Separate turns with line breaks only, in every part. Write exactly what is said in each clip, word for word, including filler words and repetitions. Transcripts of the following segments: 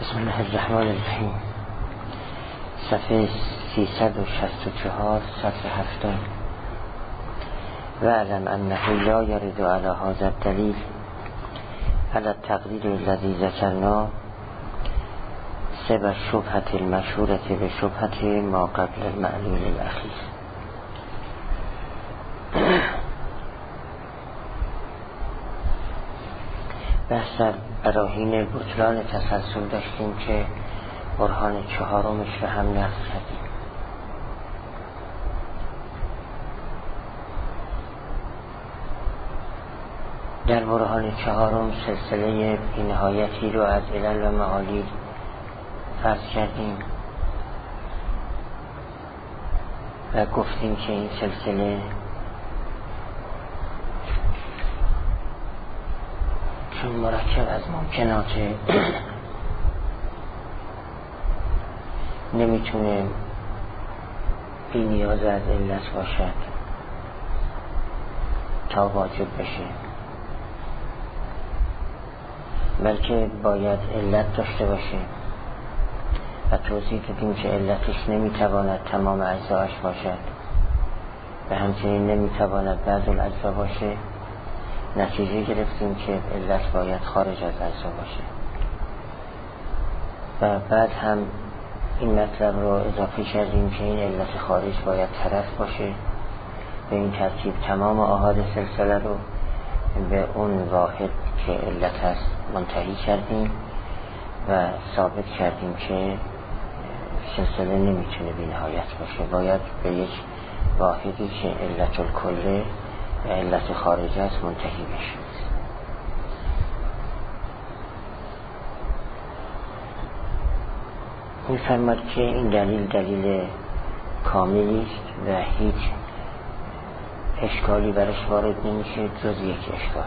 بسم الله الرحمن الرحیم. صفحه سیصد و شصت و چهار، صفحه هفتم. واعلم انه لا يرد على هذا الدلیل على التقدیر الذي ذكرنا سوى الشبهة المشهورة بشبهة ما قبل المعلول الاخیر. بحث براهین بطلان تسلسل داشتیم که برهان چهارمش رو هم نقل کردیم. در برهان چهارم سلسله بی‌نهایتی رو از علل و معالیل فرض کردیم و گفتیم که این سلسله چون مرکب از ممکنات نمیتونه بی نیاز از علت باشد تا واجب بشه، بلکه باید علت داشته باشه و توضیح دادیم که علتش نمیتواند تمام اجزاش باشد و همچنین نمیتواند بعض الاجزا باشه. نتیجه گرفتیم که علت باید خارج از اجزا باشه و بعد هم این مطلب رو اضافه کردیم که این علت خارج باید طرف باشه. به این ترتیب تمام آحاد سلسله رو به اون واحد که علت هست منتهی کردیم و ثابت کردیم که سلسله نمیتونه بی نهایت باشه، باید به یک واحدی که علت الکله و علت خارج است منتهی بشه. می‌فرماید که این دلیل دلیل کاملی است و هیچ اشکالی برش وارد نمیشه جز یک اشکال.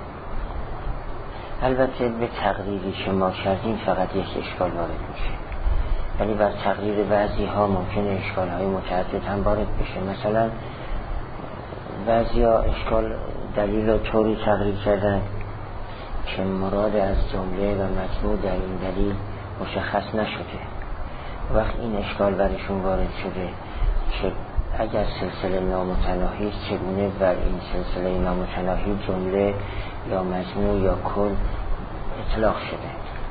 البته به تقریری که ما کردیم فقط یک اشکال وارد میشه، ولی بر تقریر بعضی ها ممکنه اشکال های متعدد هم وارد بشه. مثلا بعضی ها اشکال دلیل رو طوری تقریر کردن که مراد از جمله و مجموع در این دلیل مشخص نشده. وقت این اشکال برشون وارد شده که اگر سلسله نامتناهی چگونه بر این سلسله نامتناهی جمله یا مجموع یا کل اطلاق شده.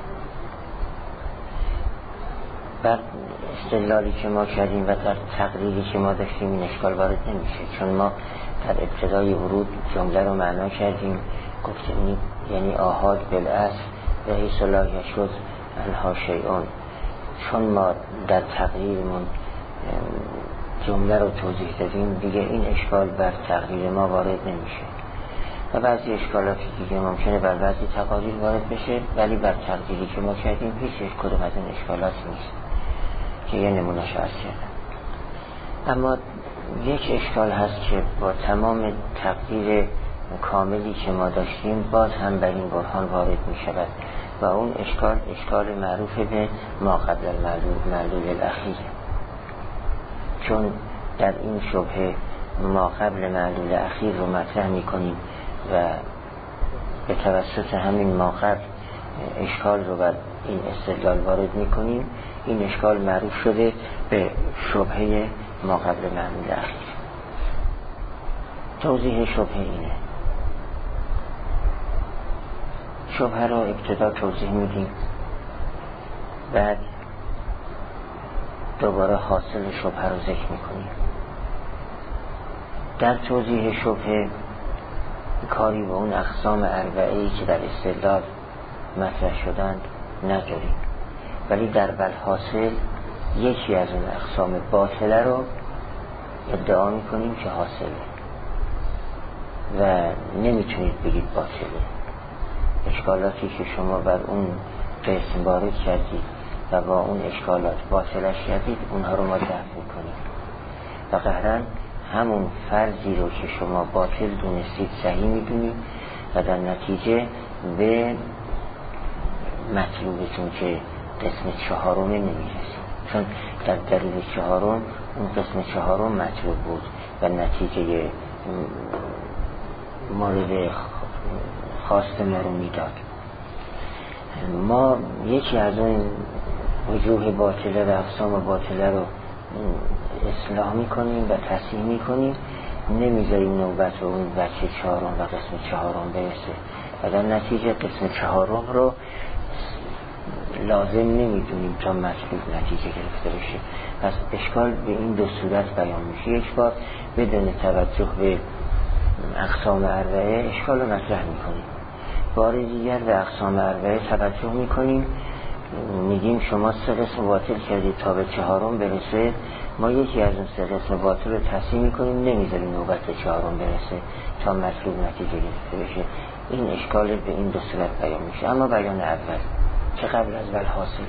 بر استدلالی که ما کردیم و در تقریری که ما داشتیم این اشکال وارد نمیشه، چون ما در ابتدای ورود جمله رو معنا کردیم، گفتیم یعنی آحاد بالاصل و حیث لا یشذ عنها شیئون. چون ما در تقریرمون جمله رو توضیح دادیم دیگه این اشکال بر تقریر ما وارد نمیشه و بعضی اشکالاتی دیگه ممکنه بر بعضی تقاریر وارد بشه، ولی بر تقریری که ما کردیم هیچ کدوم از این اشکالات نیست که یه نمونه‌اش عرض کردم. اما یک اشکال هست که با تمام تقدیر کاملی که ما داشتیم باز هم بر این برهان وارد می شود و اون اشکال اشکال معروف به ما قبل المعلول معلول الاخیر. چون در این شبهه ما قبل معلول اخیر رو مطرح می کنیم و به توسط همین ما قبل اشکال رو بر این استدلال وارد می کنیم، این اشکال معروف شده به شبهه ما قبل معلول اخیر. توضیح شبهه اینه. شبهه را ابتدا توضیح میدیم، بعد دوباره حاصل شبهه رو ذکر میکنیم. در توضیح شبهه کاری به اون اقسام اربعه‌ای که در استدلال مطرح شدند نداریم، ولی در بالحاصل یکی از اون اقسام باطله رو ادعا میکنیم که حاصله و نمیتونید بگید باطله. اشکالاتی که شما بر اون قسم وارد کردید و با اون اشکالات باطلش کردید اونها رو ما دفع میکنیم و قهرن همون فرضی رو که شما باطل دونستید صحیح میدونید و در نتیجه به مطلوبتون که قسم چهارم نمیرسید، چون در دلیل چهارم اون قسم چهارم مطلوب بود و نتیجه مورد خواست ما رو میداد. ما یکی از اون وجوه باطله و اقسام باطله رو اصلاح میکنیم و تصحیح میکنیم، نمیذاریم نوبت و اون بچه چهارم و قسم چهارم برسه و در نتیجه قسم چهارم رو لازم نمیدونیم تا مطلوب نتیجه گرفته بشه. پس اشکال به این دو صورت بیان میشه. یک بار بدون توجه به اقسام اربعه اشکال رو مطرح میکنیم، بار دیگر به اقسام اربعه توجه میکنیم، میگیم شما سه قسم باطل کردید تا به چهارم برسه، ما یکی از اون سه قسم باطل رو تصحیح میکنیم، نمیذاریم نوبت به چهارم برسه تا مطلوب نتیجه گرفته بشه. این اشکال به این دو صورت بیان میشه. اما بیان اول که قبل از ول حاصل،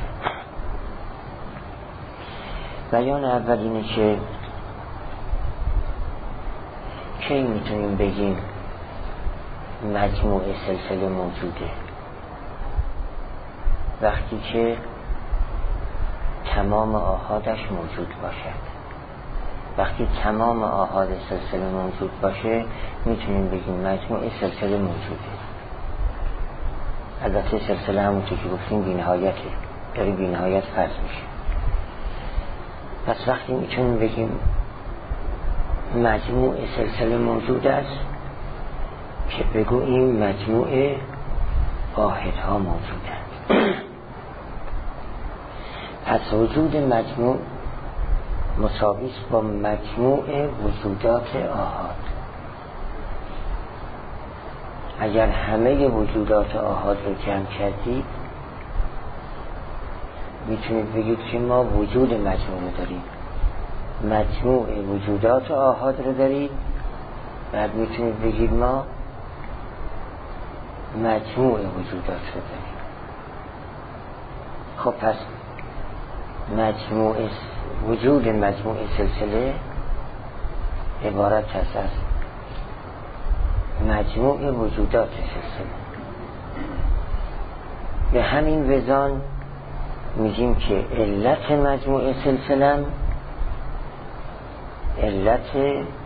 بیان اول اینه که کی میتونیم بگیم مجموع سلسله موجوده؟ وقتی که تمام آحادش موجود باشد. وقتی تمام آحاد سلسله موجود باشه میتونیم بگیم مجموع سلسله موجوده. البته سلسله همونطور که گفتیم بی‌نهایته، داره بی‌نهایت فرض میشه. پس وقتی میتونیم بگیم مجموع سلسله موجود است که بگوییم مجموع واحدها موجودند. پس وجود مجموع مساوی است با مجموع وجودات آحاد. اگر همه وجودات آحاد رو جمع کردید میتونید بگید که ما وجود مجموع رو داریم، مجموع وجودات آحاد رو دارید، بعد میتونید بگید ما مجموع وجودات رو داریم. خب پس مجموع وجود مجموع سلسله عبارت است از مجموع وجودات سلسله. به همین وزان میگیم که علت مجموع سلسله علت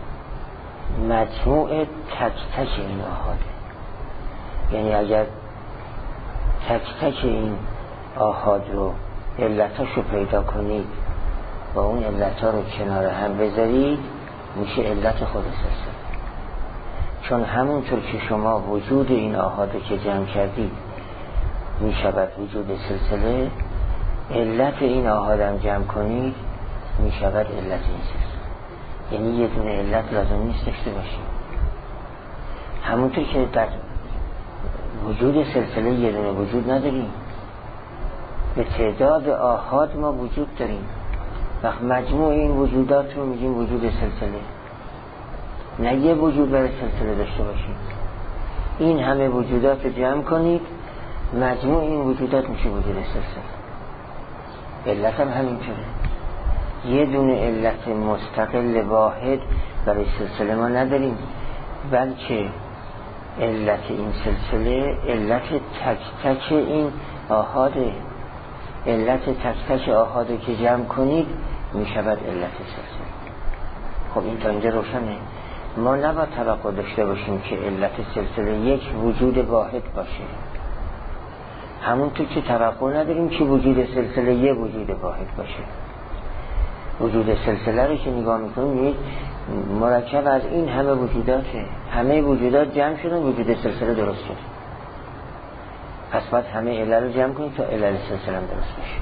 مجموع تک تک این آحاده. یعنی اگر تک تک این آحاد رو علتاشو پیدا کنید و اون علتها رو کنار هم بذارید میشه علت خود سلسله. چون همونطور که شما وجود این آحاده که جمع کردید میشود وجود سلسله، علت این آحادم جمع کنید میشود علت این سلسله. یعنی یه دونه علت لازم نیست داشته باشیم. همونطور که در وجود سلسله یه دونه وجود نداریم، به تعداد آحاد ما وجود داریم. وقت مجموع این وجودات رو میگیم وجود سلسله، نه یه وجود برای سلسله داشته باشیم. این همه وجودات رو جمع کنید، مجموع این وجودات میشه وجود سلسله. علت هم همینطوره. یه دونه علت مستقل واحد برای سلسله ما نداریم، بلکه علت این سلسله علت تک تک این آحاده. علت تک تک آحاده که جمع کنید میشود علت سلسله. خب این تا اینجا روشنه. ما نباید توقع داشته باشیم که علت سلسله یک وجود واحد باشه، همونطور که توقع نداریم که وجود سلسله یک وجود واحد باشه. وجود سلسله رو که نگاه میکنیم مرکب از این همه وجوداته، همه وجودات جمع شدن وجود سلسله درست شد. پس باید همه علل رو جمع کنیم تا علل سلسله هم درست بشه.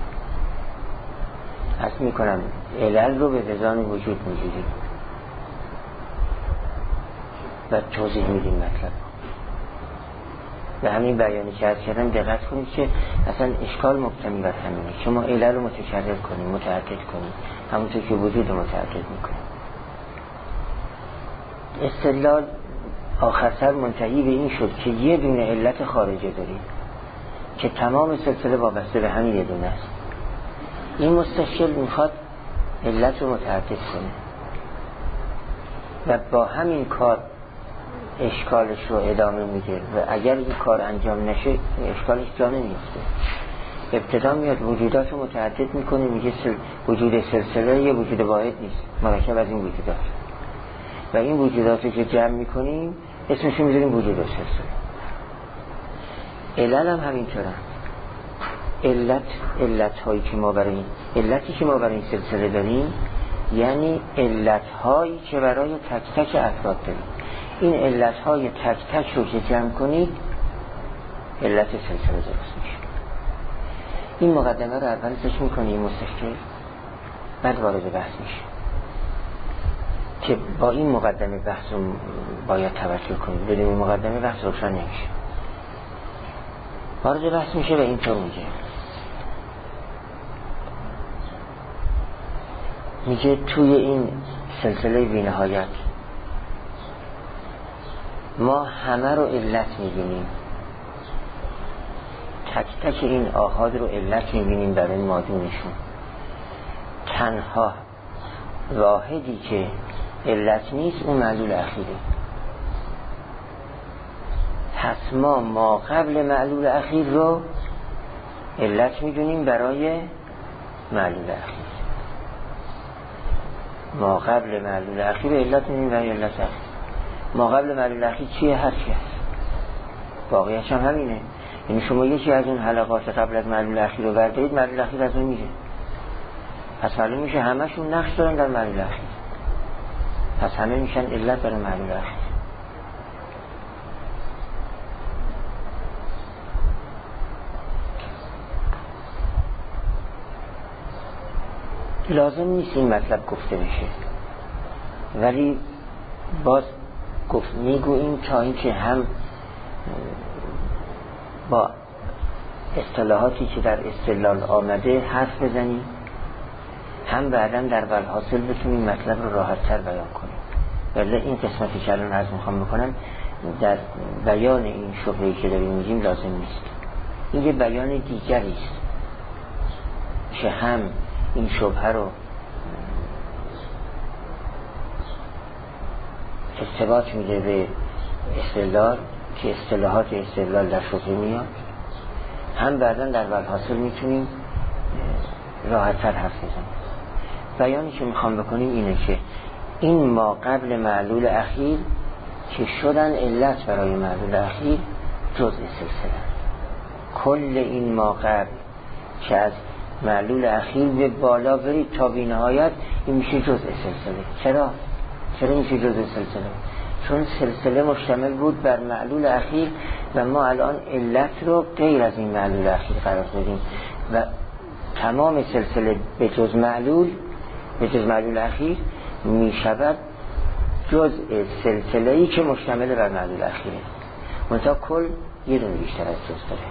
حس میکنم علل رو به وزان وجود میگیریم و توضیح میدیم مطلب. به همین بیانی که از کردم دقت کنید که اصلا اشکال مبتنی بر همینه که ما علل رو متکرر کنیم، متعدد کنیم، همونطور که وجود رو متعدد میکنیم. استدلال آخر سر منتهی به این شد که یه دونه علت خارجه داریم که تمام سلسله وابسته به همین یه دونه است. این مستشکل میخواد علت رو متعدد کنه و با همین کار اشکالش رو ادامه میده و اگر این کار انجام نشه اشکالش جا نمیفته. ابتدا میاد وجودات رو متعدد میکنه، میگه سل... وجود سلسله یه وجود واحد نیست، مرکب از این وجودات و این وجودات رو که جمع میکنیم اسمشو میذاریم وجود سلسله. علل هم همینطوره. علت علت هایی که ما برای علتی که ما برای این سلسله داریم یعنی علت هایی که برای تک تک افراد داریم. این علت های تک تک رو که جمع کنید علت سلسله درست میشه. این مقدمه رو اول ذکر میکنیم مستشکل، بعد وارد بحث میشه که با این مقدمه بحث رو باید توجه کنید، بدون این مقدمه بحث روشن نمیشه. وارد بحث میشه و اینطور میگه میگه توی این سلسله بی‌نهایت ما همه رو علت میبینیم، تک تک این آحاد رو علت میبینیم برای مادونشون. تنها واحدی که علت نیست اون معلول اخیره. پس ما ما قبل معلول اخیر رو علت میدونیم برای معلول اخیر. ما قبل معلول اخیر علت میدونیم برای علت اخیر. ما قبل معلول اخیر چیه؟ هر چی هست. واقعیش هم همینه. یعنی شما یکی از اون حلقات قبل از معلول اخیر رو بردارید، معلول اخیر از اون میره. پس معلوم میشه همشون نقش دارن در معلول اخیر. پس همه میشن علت برای معلول اخیر. لازم نیست این مطلب گفته بشه، ولی باز گفت میگوییم تا اینکه هم با اصطلاحاتی که در استدلال آمده حرف بزنیم، هم بعدا در والحاصل بتونیم مطلب رو راحت تر بیان کنیم. ولی این قسمتی که الان عرض میخوام بکنم در بیان این شبهه‌ای که داریم میگیم لازم نیست. این یه بیان دیگری است که هم این شبهه رو اثبات میده به استدلال که اصطلاحات استدلال در شبهه میاد، هم بعدا در والحاصل میتونیم راحت تر حرف بزنیم. بیانی که میخوام بکنیم اینه که این ما قبل معلول اخیر که شدن علت برای معلول اخیر جزء سلسله. کل این ما قبل که از معلول اخیر به بالا برید تا بی نهایت این میشه جزء سلسله. چرا؟ چرا میشه جزء سلسله؟ چون سلسله مشتمل بود بر معلول اخیر و ما الان علت رو غیر از این معلول اخیر قرار دادیم و تمام سلسله به جز معلول به جز معلول اخیر میشود جزء سلسله‌ای که مشتمل بر معلول اخیره. منتها کل یه دونه بیشتر از جز داره.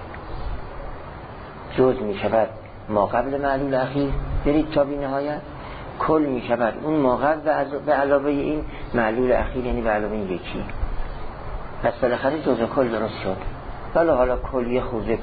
جز میشود ما قبل معلول اخیر برید تا بی نهایت، کل میشود اون ما قبل به علاوه این معلول اخیر، یعنی به علاوه این یکی. پس بالاخره جزء کل درست شد. ولی حالا کل یه خورده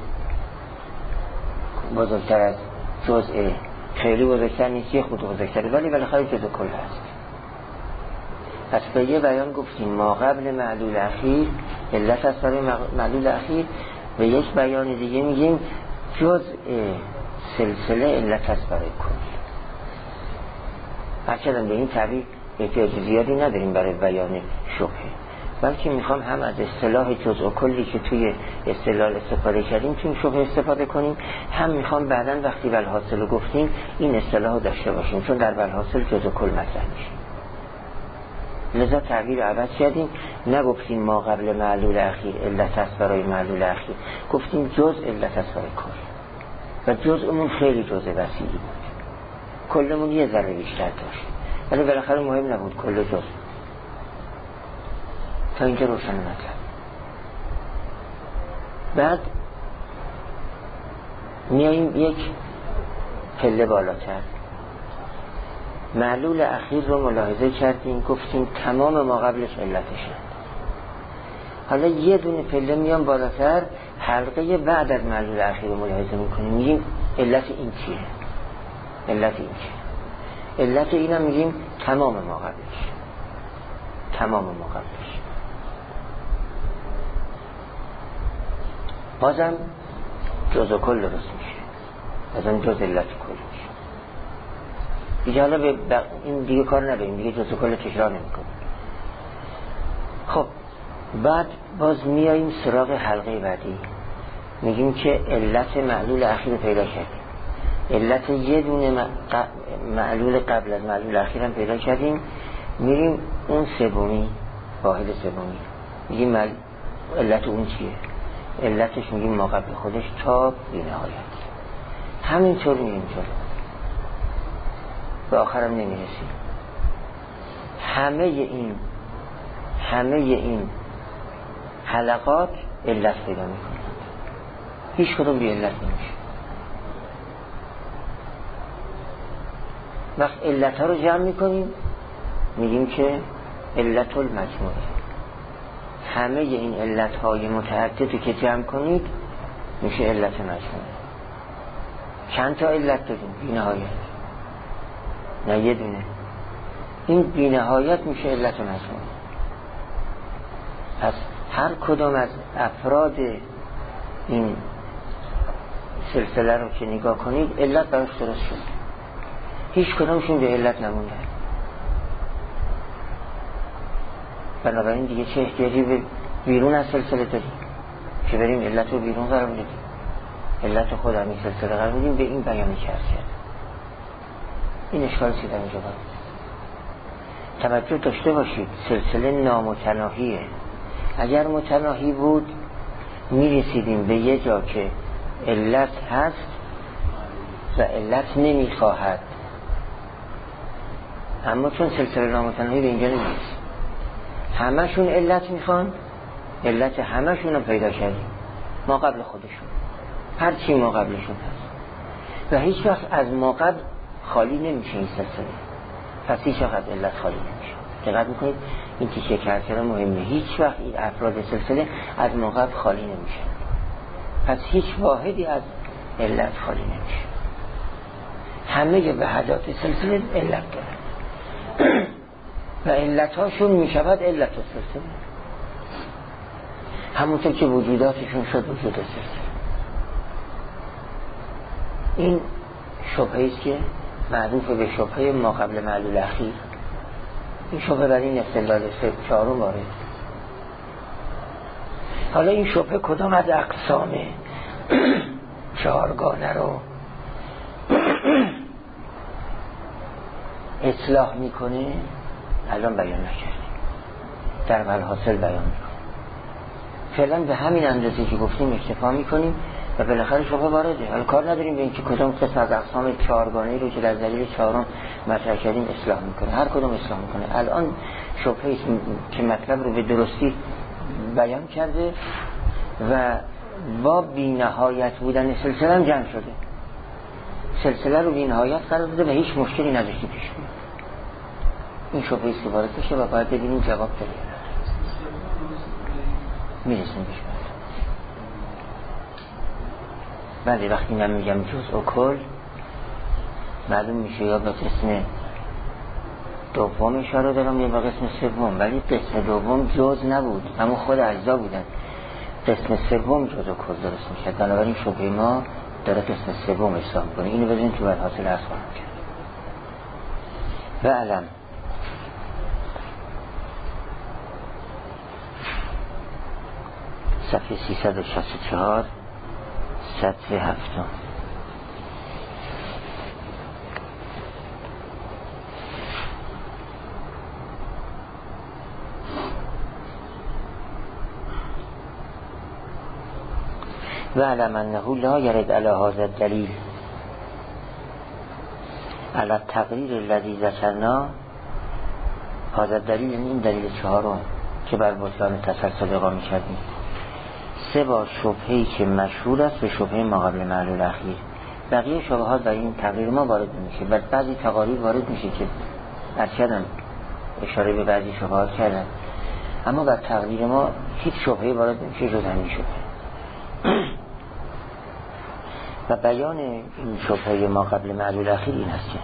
بزرگتر از جزء، خیلی بزرگتر نیست، یه خورده بزرگتره، ولی بالاخره جزء کل هست. پس به یه بیان گفتیم ما قبل معلول اخیر علت است برای معلول اخیر، و یک بیان دیگه میگیم جزء سلسله علت است برای کل. هرچند به این تعبیر احتیاج زیادی نداریم برای بیان شبهه، بلکه میخوام هم از اصطلاح جزء و کلی که توی استدلال استفاده کردیم توی شبهه استفاده کنیم، هم میخوام بعداً وقتی والحاصل رو گفتیم این اصطلاح رو داشته باشیم، چون در والحاصل جزء و کل مطرح میشه. لذا تعبیر رو عوض کردیم، نگفتیم ما قبل معلول اخیر علت است برای معلول اخیر، گفتیم جزء علت است برای کل. و جزءمون خیلی جزء وسیعی بود، کلمون یه ذره بیشتر داشت، ولی بالاخره مهم نبود کل جزء. تا اینجا روشن مطلب. بعد میاییم یک پله بالاتر، معلول اخیر رو ملاحظه کردیم، گفتیم تمام ما قبلش علتشه. حالا یه دونه پله میام بالاتر، حلقه بعد از معلول اخیر رو ملاحظه میکنیم، میگیم علت این چیه؟ علت این چیه؟ علت اینم میگیم تمام ما قبلش، تمام ما قبلش. بازم جزء کل درست میشه، بازم جزء علت کل میشه. دیگه حالا به این دیگه کار نداریم، دیگه جزء کل تکرار نمیکنیم. خب بعد باز میاییم سراغ حلقه بعدی، میگیم که علت معلول اخیر پیدا کردیم، علت یه دونه معلول قبل از معلول اخیر هم پیدا کردیم، میریم اون سومی، واحد سومی، میگیم مل... علت اون چیه؟ علتش میگیم ما قبل خودش تا بی نهایت. همینطور میریم جلو، به آخرم نمیرسیم. همه این همه این حلقات علت پیدا میکنن، هیچ کدوم بی علت نمیشه. وقت علت ها رو جمع میکنیم میگیم که علت المجموعه. همه این علت های متعددی که جمع کنید میشه علت مجموعه. چند تا علت داریم؟ بی نهایت، نه یه دونه. این بی نهایت میشه علت مجموعه. پس هر کدام از افراد این سلسله رو که نگاه کنید علت براش درست شد، هیچ کدامشون به علت نمونده. بنابراین دیگه چه احتیاجی به بیرون از سلسله داریم که بریم علت رو بیرون قرار بدیم؟ علت خود همین سلسله قرار بدیم، به این بیانی که عرض کرد. این اشکال چی در اینجا باید توجه داشته باشید. سلسله نامتناهیه. اگر متناهی بود میرسیدیم به یه جا که علت هست و علت نمیخواهد، اما چون سلسله نامتناهی به اینجا نمیرسید، همشون علت میخوان، علت همشون رو پیدا کردیم ما قبل خودشون، هر چی ما قبلشون هست و هیچ وقت از ما قبل خالی نمیشه این سلسله. پس هیچ وقت علت خالی نمیشه. دقت میکنید این تیکه کرکره مهمه. هیچ وقت این افراد سلسله از ما قبل خالی نمیشه. پس هیچ واحدی از علت خالی نمیشه. همه وحدات سلسله علت دارن و علتاشون میشود علت سلسله، همونطور که وجوداتشون شد وجود سلسله. این شبهه است که معروف به شبهه ما قبل معلول اخیر. این شبهه برای این استدلال چهارم وارد. حالا این شبهه کدام از اقسام چهارگانه رو اصلاح میکنه الان بیان نکردیم، در ملحاصل بیان میکنیم. فعلا به همین اندازه که گفتیم اکتفا میکنیم و بالاخره شبهه وارده. حالا کار نداریم به اینکه کدام قسم از اقسام چهارگانه رو که در دلیل چهارم مطرح کردیم اصلاح میکنه. هر کدوم اصلاح میکنه. الان شبهه که مطلب رو به درستی بیان کرده و با بی‌نهایت بودن سلسله هم جمع شده. سلسله رو بی‌نهایت قرار داده و هیچ مشکلی نداشتی پیش بیاد. این شبهه است که وارد بشه و باید ببینیم جواب داره. میرسیم بهش. بله، وقتی من میگم جزء و کل معلوم میشه یا به قسم دوم اشاره دارم یا به قسم سوم، ولی قسم دوم جزء نبود، اما خود اجزا بودن. قسم سوم جزء و کل درست میشه. بنابراین شبهه ما داره قسم سوم اصلاح میکنه. اینو بزنین تو بعد حاصل عرض خواهم کرد. و علم صفحه سیصد و شصت و چهار سطح هفتم. و علم انه لا يرد على هذا الدلیل على التقریر الذي ذكرنا. هذا الدلیل این دلیل چهارم که بر بطلان تسلسل اقامه کردیم. سه با شبهه‌ای که مشهور است به شبهه ما قبل معلول اخیر. بقیه شبهات در این تقریر ما وارد میشه و بعضی تقاریر وارد میشه که ارشدم اشاره به بعضی شبهات کردن، اما بر تقریر ما هیچ شبهه‌ای وارد نمیشه جز همین شبهه. و بیان این شبهه ما قبل معلول اخیر این است که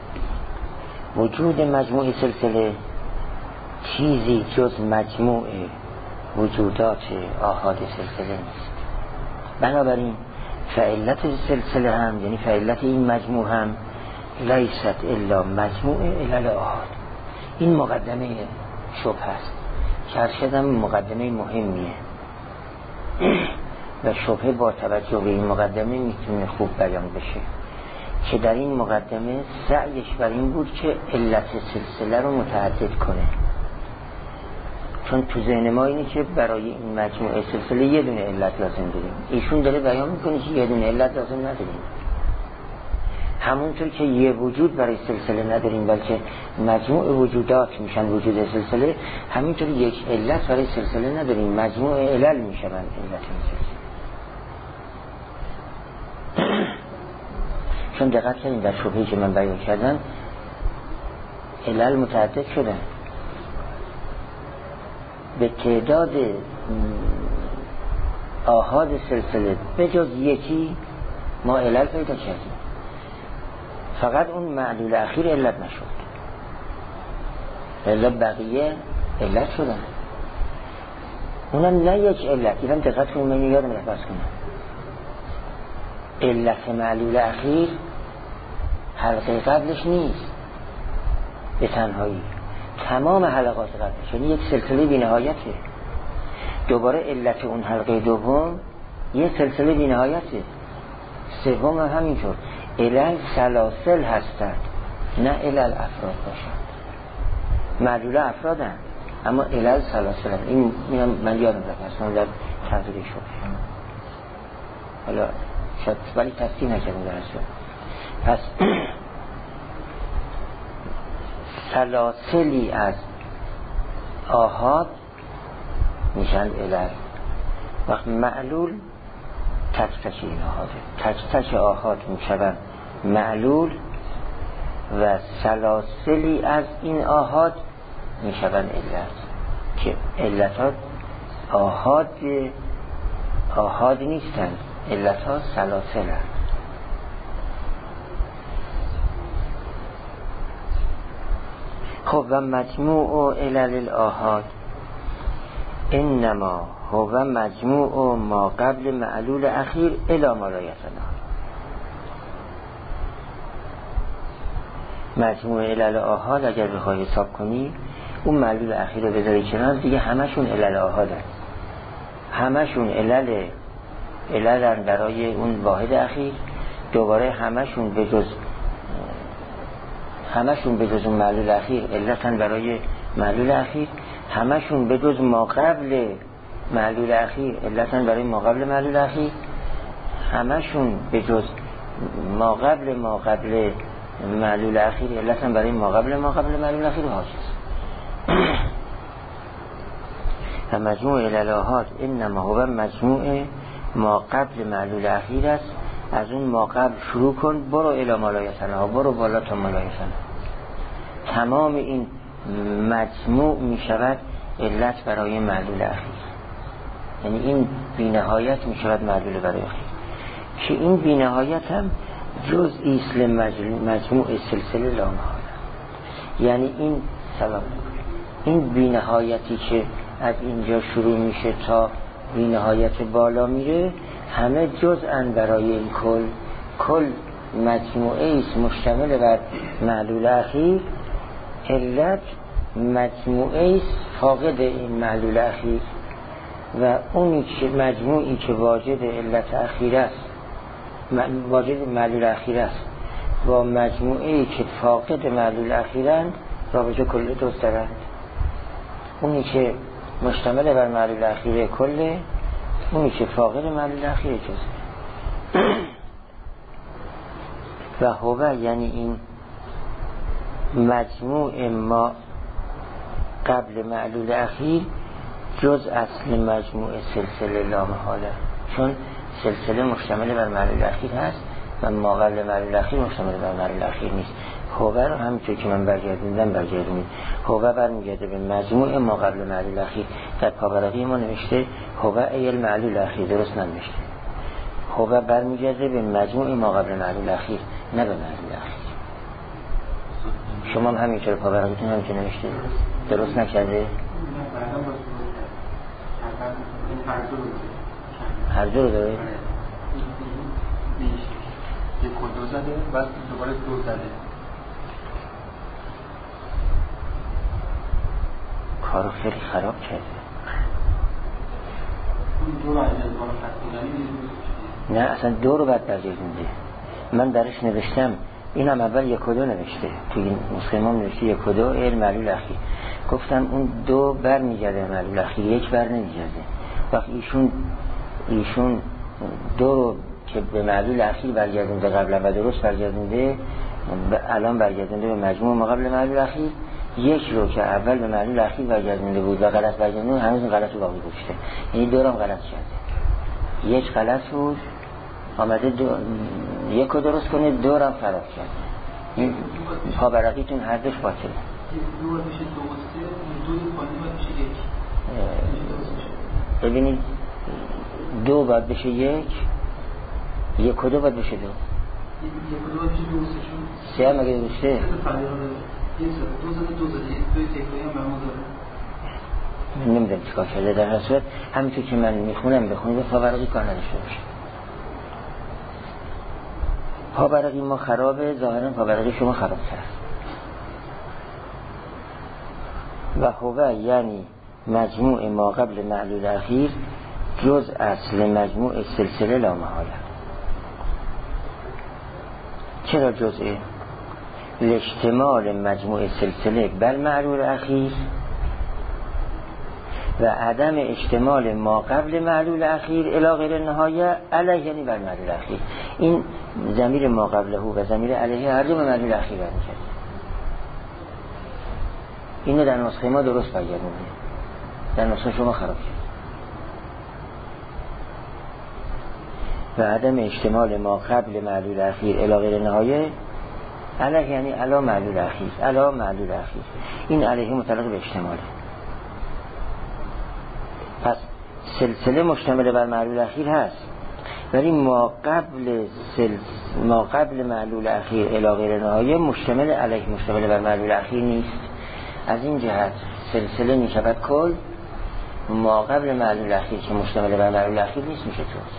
وجود مجموع سلسله چیزی جز مجموع وجودات آحاد سلسله نیست. بنابراین فعلت سلسله هم یعنی فعلت این مجموع هم لیست الا مجموع علل آحاد. این مقدمه شبهه است که ارشدم مقدمه مهمیه. و شبهه با توجه به این مقدمه میتونه خوب بیان بشه که در این مقدمه سعیش بر این بود که علت سلسله رو متعدد کنه، چون تو ذهن ما اینه که برای این مجموعه سلسله یه دونه علت لازم داریم. ایشون داره بیان میکنه که یه دونه علت لازم نداریم، همونطور که یه وجود برای سلسله نداریم بلکه مجموع وجودات میشن وجود سلسله، همینطور یک علت برای سلسله نداریم، مجموع علل میشن علت سلسله. چون دقت کنیم در شبهه‌ای که من بیان کردم علل متعدد شدن، به تعداد آحاد سلسله به جز یکی ما علل پیدا کردیم، فقط اون معلول اخیر علت نشد، علت بقیه علت شدن، اونم نه یک علت. ایران دقت کنیم، من یادم رفت بس کنم علت معلول اخیر حلقه قبلش نیست به تنهایی، تمام حلقات قبلش، یعنی یک سلسله بی نهایته. دوباره علت اون حلقه دوم یک سلسله بی نهایته، سوم هم همینطور. علل سلاسل هستند نه علل افراد باشند. معلول افرادن اما علل سلاسل هستند. این من یادم رفت اصلا در تحضیری شد، حالا شاید ولی تصدیح نکردم در اصلا. پس سلاسلی از آحاد میشن علل. وقت معلول تک تک این آحاده، تک تک آحاد میشن معلول و سلاسلی از این آحاد میشن علت، که علتات آحاد آحاد نیستند، علتات سلاسل هست. خب و مجموع علل الآحاد انما هو مجموع ما قبل معلول اخیر الی ما لا یتناهی. مجموع علل آحاد اگر بخوای حساب کنی اون معلول اخیر رو بذاری کنار، دیگه همشون علل آحاد هست، همشون علل علل برای اون واحد اخیر، دوباره همشون به جز همشون به جز اون معلول اخیر علتن برای معلول اخیر، همشون به جز ما قبل معلول اخیر علتن برای ما قبل معلول اخیر، همشون به جز ما قبل ما قبل معلول اخیر علتن برای ما قبل ما قبل معلول اخیر هاست. و مجموع علالات انما هو مجموع ما قبل معلول اخیر است. از اون ما قبل شروع کن، برو الی ما لا یتناهی، برو بالا تا ما لا یتناهی. تمام این مجموع می شود علت برای معلول اخیر، یعنی این بی‌نهایت می شود معلول برای اخیر، که این بی‌نهایت هم جزئی است مجموع سلسله لا محاله. یعنی این سلام این بی‌نهایتی که از اینجا شروع میشه تا بی‌نهایت بالا میره، همه جزءاً برای این کل. کل مجموعه است مشتمل بر معلول اخیر، علت مجموعه است فاقد این معلول اخیر، و اونی که مجموعی که واجد علت اخیر است، واجد معلول اخیر است، با مجموعه که فاقد معلول اخیرند رابطه کلی دوست دارند. اونی که مشتمل بر معلول اخیر کله، اونی که فاقد معلول اخیر جزء. و هو یعنی این مجموع ما قبل معلول اخیر جز اصل مجموع سلسله لا محاله، چون سلسله مشتمل بر معلول اخیر هست و ما قبل معلول اخیر مشتمل بر معلول اخیر نیست. هو رو همینطور که من برگردوندم برگردونید، هو برمیگرده به مجموع ما قبل معلول اخیر. در پاورقی ما نوشته هو ای المعلول اخیر، درست ننوشته. هو برمیگرده به مجموع ما قبل معلول اخیر، نه به معلول اخیر. شما هم همینطور پاورقیتون هم که نوشته درست نکرده؟ هر دو رو داره؟
یک و دو زده بعد دوباره دو زده.
کارو خیلی خراب کرده.
دو رو اجازه بارو خط
نه اصلا دو رو بعد درجه میده. من درش نوشتم اینم اول یک و دو نوشته توی این نسخه ما نوشته یک و دو ال معلول اخیر. گفتم اون دو بر میگرده معلول اخیر، یک بر نمیگرده. وقتی ایشون ایشون دو رو که به معلول اخیر برگردونده قبلا و درست برگردونده الان برگردونده به مجموع ما قبل معلول اخیر، یک رو که اول به معلول اخیر برگردونده بود و غلط برگردونده هنوز این غلط رو باقی گذاشته، یعنی دو رو هم غلط کرده. یک غلط بود آمده دو... یک رو درست کنه، دو رو هم خراب کرده. این پا برقیتون هر دوش باطله.
دو رو بشه دو و سه، دوی پایین باید بشه یک.
ببینید دو باید بشه یک، یک و دو باید بشه دو.
یک و دو باید بشه دو و سه.
سه هم اگه بشه
یک دو زده دو زده یک دوی تکرایی هم برمون داره.
من نمیدونم چیکار کرده. در هر صورت همینطور که من میخونم بخونید و پاورقی کار نداشته باشه. پاورقی ما خرابه، ظاهرا پاورقی شما خراب کرد. و هو یعنی مجموع ما قبل معلول اخیر جز اصل مجموع سلسله لا محاله. چرا جزئه؟ لاحتمال مجموع سلسله بر معلول اخیر و عدم احتمال ما قبل معلول اخیر الی غیر نهایه علیه، یعنی بر معلول اخیر. این ضمیر ما قبله و ضمیر علیه هر دو به معلول اخیر برمی‌گرده. اینو در نسخه ما درست برگردونید، در نسخه شما خراب شد. و عدم احتمال ما قبل معلول اخیر الی غیر نهایه علیه، یعنی علی معلول اخیر، علی معلول اخیر. این علیه متعلق به احتماله. پس سلسله مشتمل بر معلول اخیر هست، ولی ما قبل سلس ما قبل معلول اخیر الی غیر نهایه مشتمل علیه، مشتمل بر معلول اخیر نیست. از این جهت سلسله می شود کل، ما قبل معلول اخیر که مشتمل بر معلول اخیر نیست میشه جز.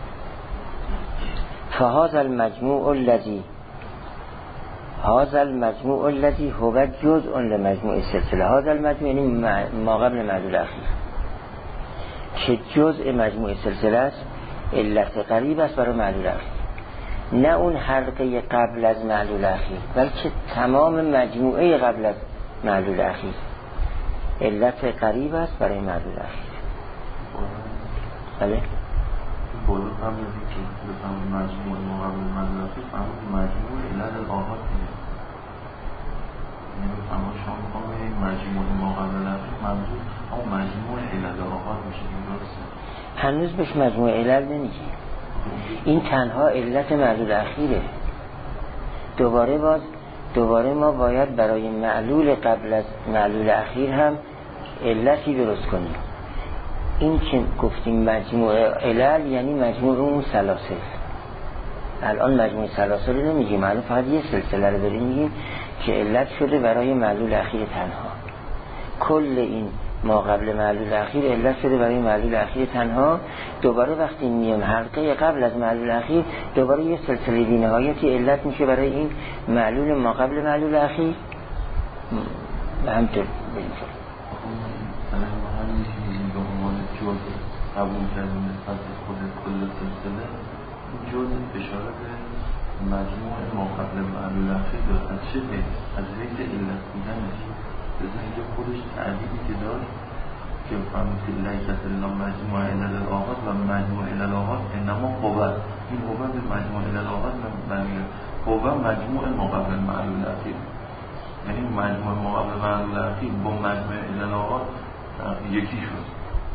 فهذا المجموع الذي هذا المجموع الذي هو جزء لمجموع سلسله. هذا المجموع یعنی ما قبل معلول اخیر که جزء مجموع سلسله است، علت قریب است برای معلول اخیر، نه اون حلقه قبل از معلول اخیر بلکه تمام مجموعه قبل از معلول اخیر علت قریب است برای معلول اخیر. بله
بالا قبل از اینکه بفهمون مجموع ما قبل معلول اخیر فهمون مجموع علت آغاز میده، یعنی فهمون شما میخوام این مجموع ما قبل اخیر منظور اما مجموع علت آغاز میشه. این درسته؟
هنوز بهش مجموع علت نمیگه، این تنها علت معلول اخیره. دوباره باز دوباره ما باید برای معلول قبل از معلول اخیر هم علتی درست کنیم. این که گفتیم مجموع علل یعنی مجموع اون سلاسل. الان مجموع سلاسل رو نمیگیم، الان فقط یه سلسله رو داریم میگیم که علت شده برای معلول اخیر تنها. کل این ما قبل معلول اخیر علت شده برای معلول اخیر تنها. دوباره وقتی میان حلقه قبل از معلول اخیر دوباره یه سلسله بی نهایتی علت میشه برای این معلول ما قبل معلول اخیر. به همطور بریم شد
مثلا ما هم میشیم به عنوان جز قبول کردیم نسبت خود کل سلسله. جز اشاره به مجموع ما قبل معلول اخیر داره. از چه به از حیث علت بودنش بزن اینجا خودش تعبیری که داشت که فهمید لیست الا مجموع علل آغاز و مجموع علل آغاز انما قوه، این قوه به مجموع علل آغاز برمیگرده. قوه مجموع ما قبل معلول اخیر، یعنی مجموع ما قبل معلول اخیر با مجموع علل آغاز یکی شد.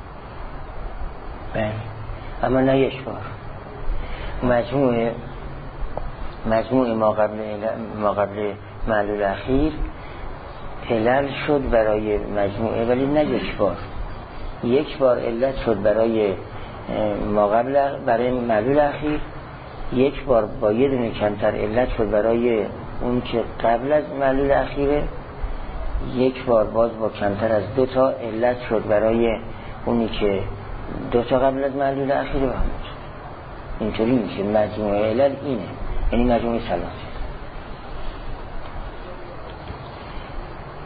بله، اما نه یک بار. مجموع مجموع ما قبل ما قبل معلول اخیر علل شد برای مجموعه، ولی نه یک بار. یک بار علت شد برای ما قبل برای معلول اخیر، یک بار با یه دونه کمتر علت شد برای اون که قبل از معلول اخیره، یک بار باز با کمتر از دو تا علت شد برای اونی که دو تا قبل از معلول اخیره. و همون اینطوری میشه مجموعه علل اینه، یعنی مجموعه سلاسل.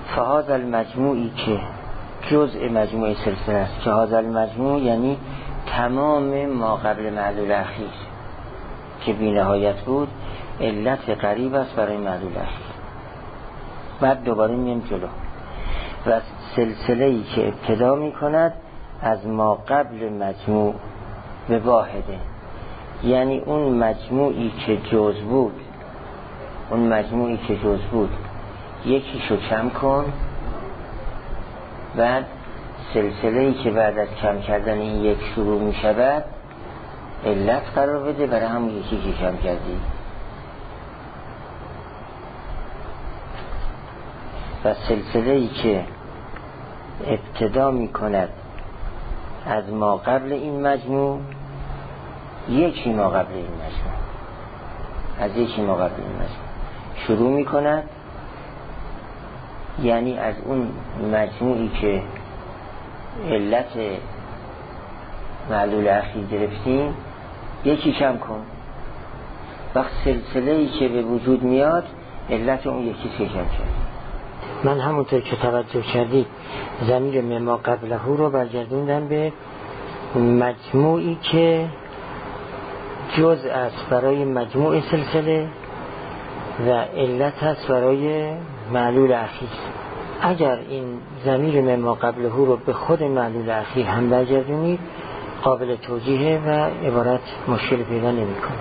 فهذا المجموعی که جزء مجموعه سلسله است، که هذا المجموع یعنی تمام ما قبل معلول اخیر که بی نهایت بود علت قریب است برای معلول اخیر. بعد دوباره میام جلو و سلسله‌ای که ابتدا میکند از ما قبل مجموع به واحده، یعنی اون مجموعی که جز بود اون مجموعی که جز بود یکیشو کم کن، بعد سلسله‌ای که بعد از کم کردن این یک شروع می شود علت قرار بده برای همون یکی که کم کردی. و سلسله‌ای که ابتدا می کند از ما قبل این مجموع یکی ما قبل این مجموع از یکی ما قبل این مجموع شروع می کند، یعنی از اون مجموعی که علت معلول اخیر گرفتیم یکی کم کن. وقت سلسله‌ای که به وجود میاد علت اون یکی که کم کرد. من همونطور که توجه کردید ضمیر مما قبله رو برگردوندم به مجموعی که جز است برای مجموع سلسله و علت است برای معلول اخیر. اگر این ضمیر مما قبله رو به خود معلول اخیر هم برگردونید قابل توجیه و عبارت مشکل پیدا نمی کنه.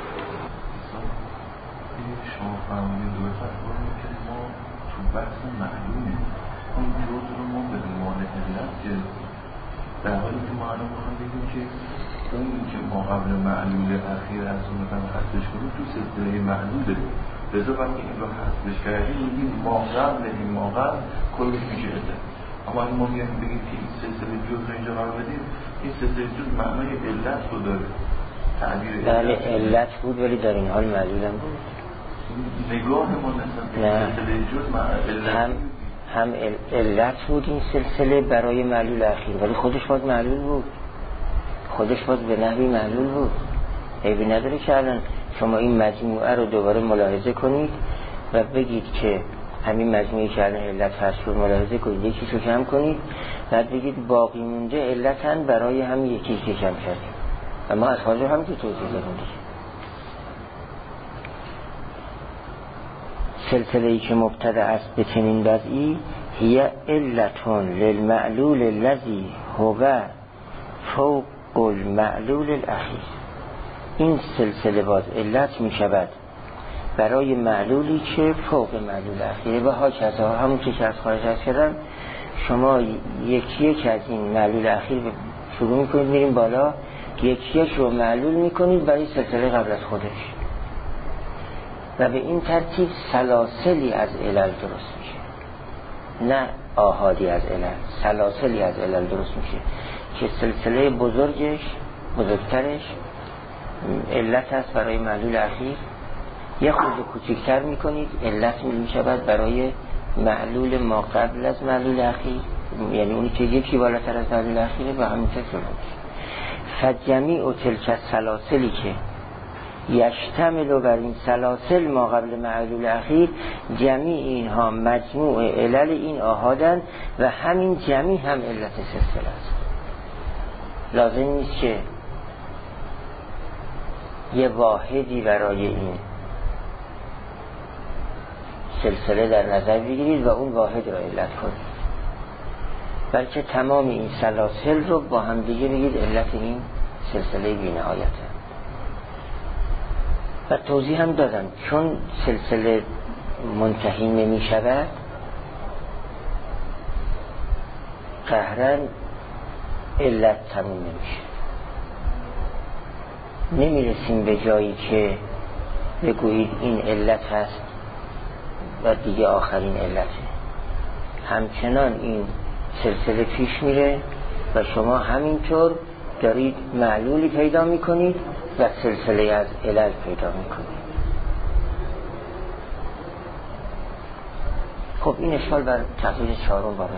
شما فرمودید دو فتوا که ما تو بحث معلومه اون جز رو ما به عنوان علت گرفتیم، در حالی که ما الان میخوایم بگیم که اون که ما قبل معلول اخیر از اون رو حذفش کنیم تو سلسله معلول داریم، لذا وقتی این رو حذفش کردیم میگیم ما قبل این ما قبل کلش میشه علت. اما اگه ما میگیم بگیم که این سلسله جز رو اینجا قرار بدیم، این سلسله جز معنای علت رو داره، تعبیر
بله علت بود ولی در این حال معلول هم بود.
نگاه ما نسبت به سلسله جز علت
هم هم علت بود این سلسله برای معلول اخیر، ولی خودش باز معلول بود، خودش باز به نحوی معلول بود. عیبی نداره که الان شما این مجموعه رو دوباره ملاحظه کنید و بگید که همین مجموعی که الان علت هست رو ملاحظه کنید، یکیشو کم کنید، بعد بگید باقی مونده علتن برای همین یکی که کم کردیم. اما از حاضر هم که توضیح دادیم دیگه. سلسله‌ای که مبتدأ است به چنین وضعی هی علتون للمعلول الذی هو فوق المعلول الاخیر. این سلسله باز علت می شود برای معلولی که فوق معلول اخیره و ها کذا. همون که از خارج از کردن شما یکی یک از این معلول اخیر شروع می کنید میریم بالا، یکی یک رو معلول می کنید برای سلسله قبل از خودش و به این ترتیب سلاسلی از علل درست میشه، نه آحادی از علل، سلاسلی از علل درست میشه که سلسله بزرگش بزرگترش علت هست برای معلول اخیر، یه خورده کوچکتر میکنید علت میشود برای معلول ما قبل از معلول اخیر، یعنی اونی که یکی بالاتر از معلول اخیره و همینطور شروع میشه. فجمیع و تلک سلاسلی که یشتمل بر این سلاسل ما قبل معلول اخیر، جمیع اینها مجموع علل این آحادن و همین جمیع هم علت سلسله است. لازم نیست که یه واحدی برای این سلسله در نظر بگیرید و اون واحد را علت کنید، بلکه تمام این سلاسل رو با هم دیگه بگید علت این سلسله بی نهایته. و توضیح هم دادم چون سلسله منتهی نمی شود قهرن علت تموم نمیشه، نمیرسیم به جایی که بگویید این علت هست و دیگه آخرین علته. همچنان این سلسله پیش میره و شما همینطور دارید معلولی پیدا میکنید و سلسله از علل پیدا میکنید. خب این اشکال بر تحلیل چهارم وارده.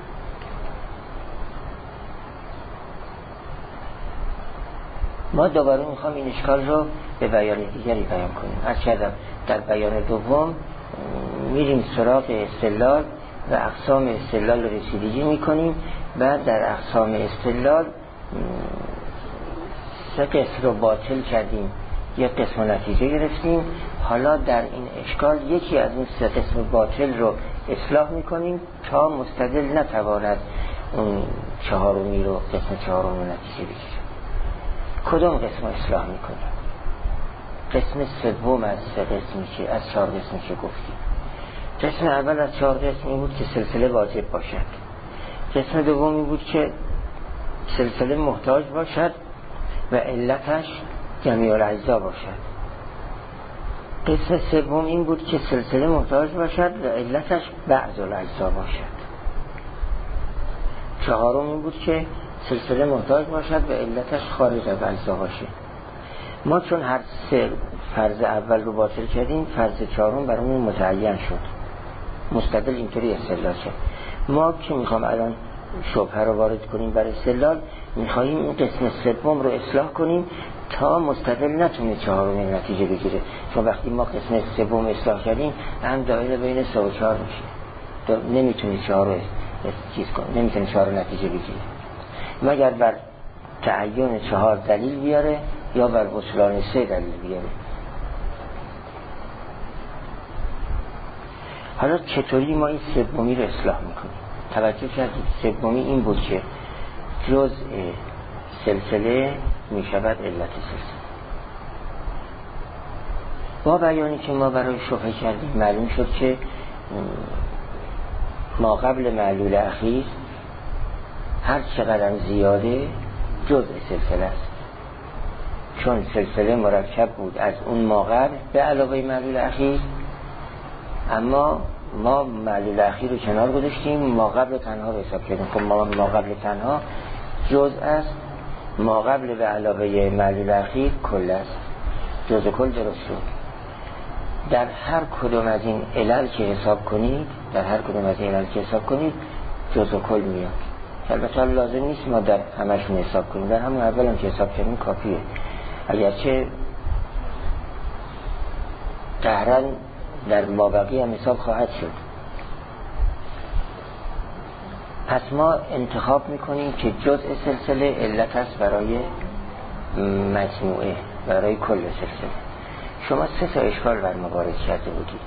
ما دوباره میخوام این اشکال رو به بیان دیگری بیان کنیم. از کردم در بیان دوم میریم سراغ استدلال و اقسام استدلال رسیدگی میکنیم، بعد در اقسام استدلال سه قسم رو باطل کردیم، یک قسم نتیجه گرفتیم، حالا در این اشکال یکی از این سه قسم باطل رو اصلاح میکنیم تا مستدل نتواند اون چهارمی رو قسم چهارم رو نتیجه بگیره. کدوم قسم رو اصلاح میکنیم؟ قسم سوم از سه قسمی که از چهار قسمی که گفتیم. قسم اول از چهار قسمی بود که سلسله واجب باشد. قسم دومی بود که سلسله محتاج باشد و علتش جمیع الاجزا باشد. قسم سوم این بود که سلسله محتاج باشد و علتش بعض الاجزا باشد. چهارم این بود که سلسله محتاج باشد و علتش خارج از اجزا باشد. ما چون هر سه فرض اول رو باطل کردیم، فرض چهارم برامون متعین شد، مستدل اینطوری استدلال شد. ما که میخوام الان شبهه رو وارد کنیم برای استدلال، میخواییم این قسم سوم رو اصلاح کنیم تا مستدل نتونه چهارم نتیجه بگیره، چون وقتی ما قسم سوم اصلاح کردیم هم دایره بین سه و چهار میشه، نمیتونه چهار رو چیز کنه، نمیتونه چهار رو نتیجه بگیره مگر بر تعین چهار دلیل بیاره یا بر بطلان سه دلیل بیاره. حالا چطوری ما این سومی رو اصلاح میکنیم؟ توجه کردید سومی این بود که جزء سلسله میشود علت سلسله. با بیانی که ما برای شبهه کردیم معلوم شد که ما قبل معلول اخیر هر چقدر زیاده جزء سلسله است، چون سلسله مرکب بود از اون ما قبل به علاوه معلول اخیر، اما ما معلول اخیر رو کنار گذاشتیم، ما قبل تنها رو حساب کردیم. خب ما ما قبل تنها جزء است، ما قبل به علاوه معلول اخیر کل است، جزء کل درست شد. در هر کدوم از این علل که حساب کنید در هر کدوم از این علل که حساب کنید جزء کل میاد. البته لازم نیست ما در همشون حساب کنیم، در همون اول هم که حساب کردیم کافیه، اگرچه قهرن در مابقی هم حساب خواهد شد. پس ما انتخاب میکنیم که جزء سلسله علت است برای مجموعه، برای کل سلسله. شما سه تا اشکال بر ما وارد کرده بودید.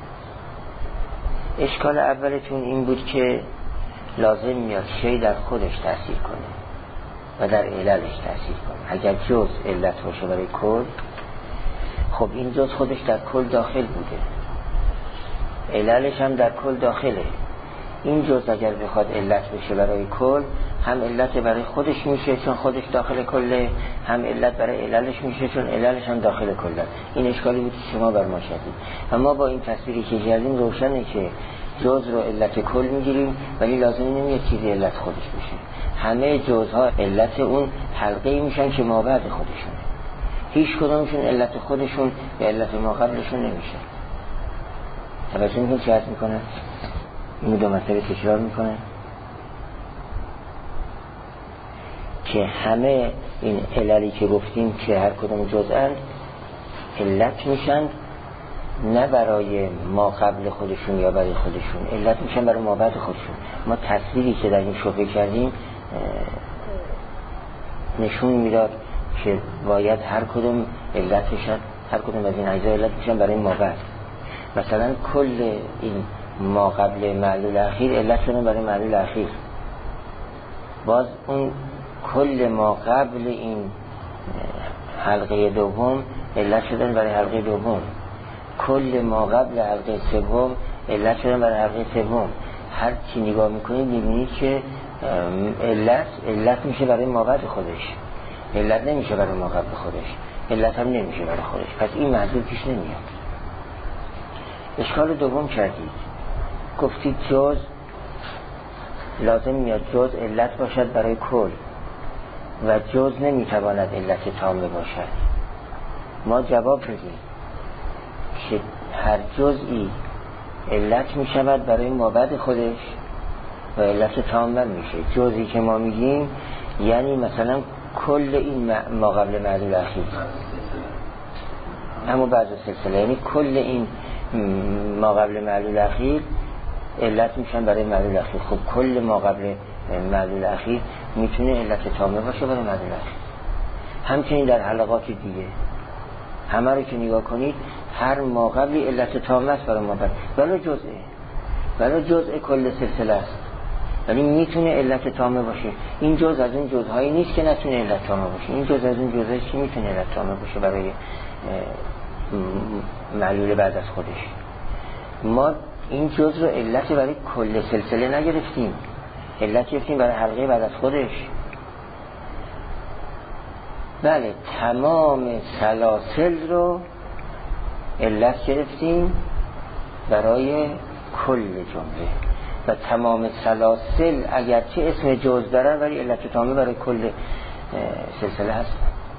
اشکال اولتون این بود که لازم میاد شی در خودش تأثیر کنه و در عللش تأثیر کنه. اگر جزء علت باشه برای کل، خب این جزء خودش در کل داخل بوده، عللش هم در کل داخله. این جزء اگر بخواد علت بشه برای کل، هم علت برای خودش میشه چون خودش داخل کله، هم علت برای عللش میشه چون عللش هم داخل کله. این اشکالی بود که شما بر ما شدید. اما با این تصویری که کردیم روشنه که جزء رو علت کل میگیریم، ولی لازم نمیاد چیزی علت خودش بشه. همه جزءها علت اون حلقه‌ای میشن که مابعد خودشونه، هیچ کدومشون علت خودشون یا علت ما قبلشون نمیشه. توجه میکنید چه عرض میکنن؟ این دو مسئله تکرار میکنن که همه این عللی که گفتیم که هر کدوم جزءاند علت میشن، نه برای ما قبل خودشون یا برای خودشون، علت میشن برای ما بعد خودشون. ما تصویری که در این شبهه کردیم نشون میداد که باید هر کدوم علت بشن، هر کدوم از این اجزا علت میشن برای ما بعد. مثلا کل این ما قبل معلول اخیر علت شدن برای معلول اخیر، باز اون کل ما قبل این حلقه دوم علت شدن برای حلقه دوم، کل ما قبل حلقه سوم علت شدن برای حلقه سوم. هر چی نگاه میکنید میبینید که علت علت میشه برای ما بعد خودش، علت نمیشه برای ما قبل خودش، علت هم نمیشه برای خودش. پس این معلول پیش نمیاد. اشکال دوم کردید، گفتید جز لازم میاد جز علت باشد برای کل و جز نمیتواند علت تامه باشد. ما جواب میدیم که هر جزئی علت میشود برای مابعد خودش و علت تامه میشه. جزئی که ما میگیم یعنی مثلا کل این ما قبل معلول اخیر، اما بعض سلسله، یعنی کل این ما قبل معلول اخیر علت میشن برای معلول اخیر. خب کل ما قبل معلول اخیر میتونه علت تامه باشه برای معلول اخیر. همچنین در حلقات دیگه همه رو که نگاه کنید هر ما قبلی علت تامه است برای ما بعد، ولی جزئه ولی جزء کل سلسله است، ولی میتونه علت تامه باشه. این جزء از اون جزءهایی نیست که نتونه علت تامه باشه، این جزء از اون جزءهایی که میتونه علت تامه باشه برای معلول بعد از خودش. ما این جزء رو علت برای کل سلسله نگرفتیم، علت گرفتیم برای حلقه بعد از خودش. بله تمام سلاسل رو علت گرفتیم برای کل جمله و تمام سلاسل اگرچه اسم جزء دارن ولی علت تامه برای کل سلسله هست.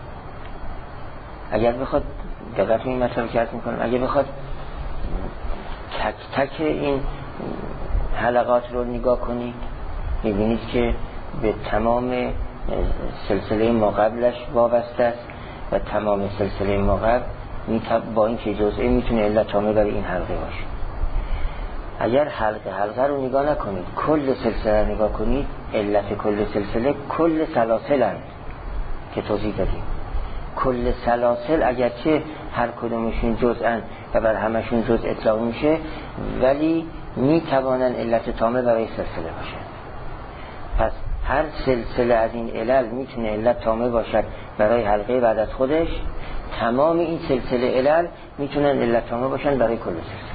اگر بخواد دقیق این مطلب که عرض میکنم، اگر بخواد تک تک این حلقات رو نگاه کنید میبینید که به تمام سلسله ما قبلش وابسته است و تمام سلسله ما قبل با این که جزئه میتونه علت تامه برای این حلقه باشه. اگر حلقه حلقه رو نگاه نکنید، کل سلسله رو نگاه کنید، علت کل سلسله کل سلاسل هست که توضیح دادیم. کل سلاسل اگرچه هر کدومشون جزءن و بر همشون جزء اطلاق میشه ولی میتوانن علت تامه برای سلسله باشن. پس هر سلسله از این علل میتونه علت تامه باشد برای حلقه بعد از خودش، تمام این سلسله علل میتونن علت تامه باشن برای کل سلسله.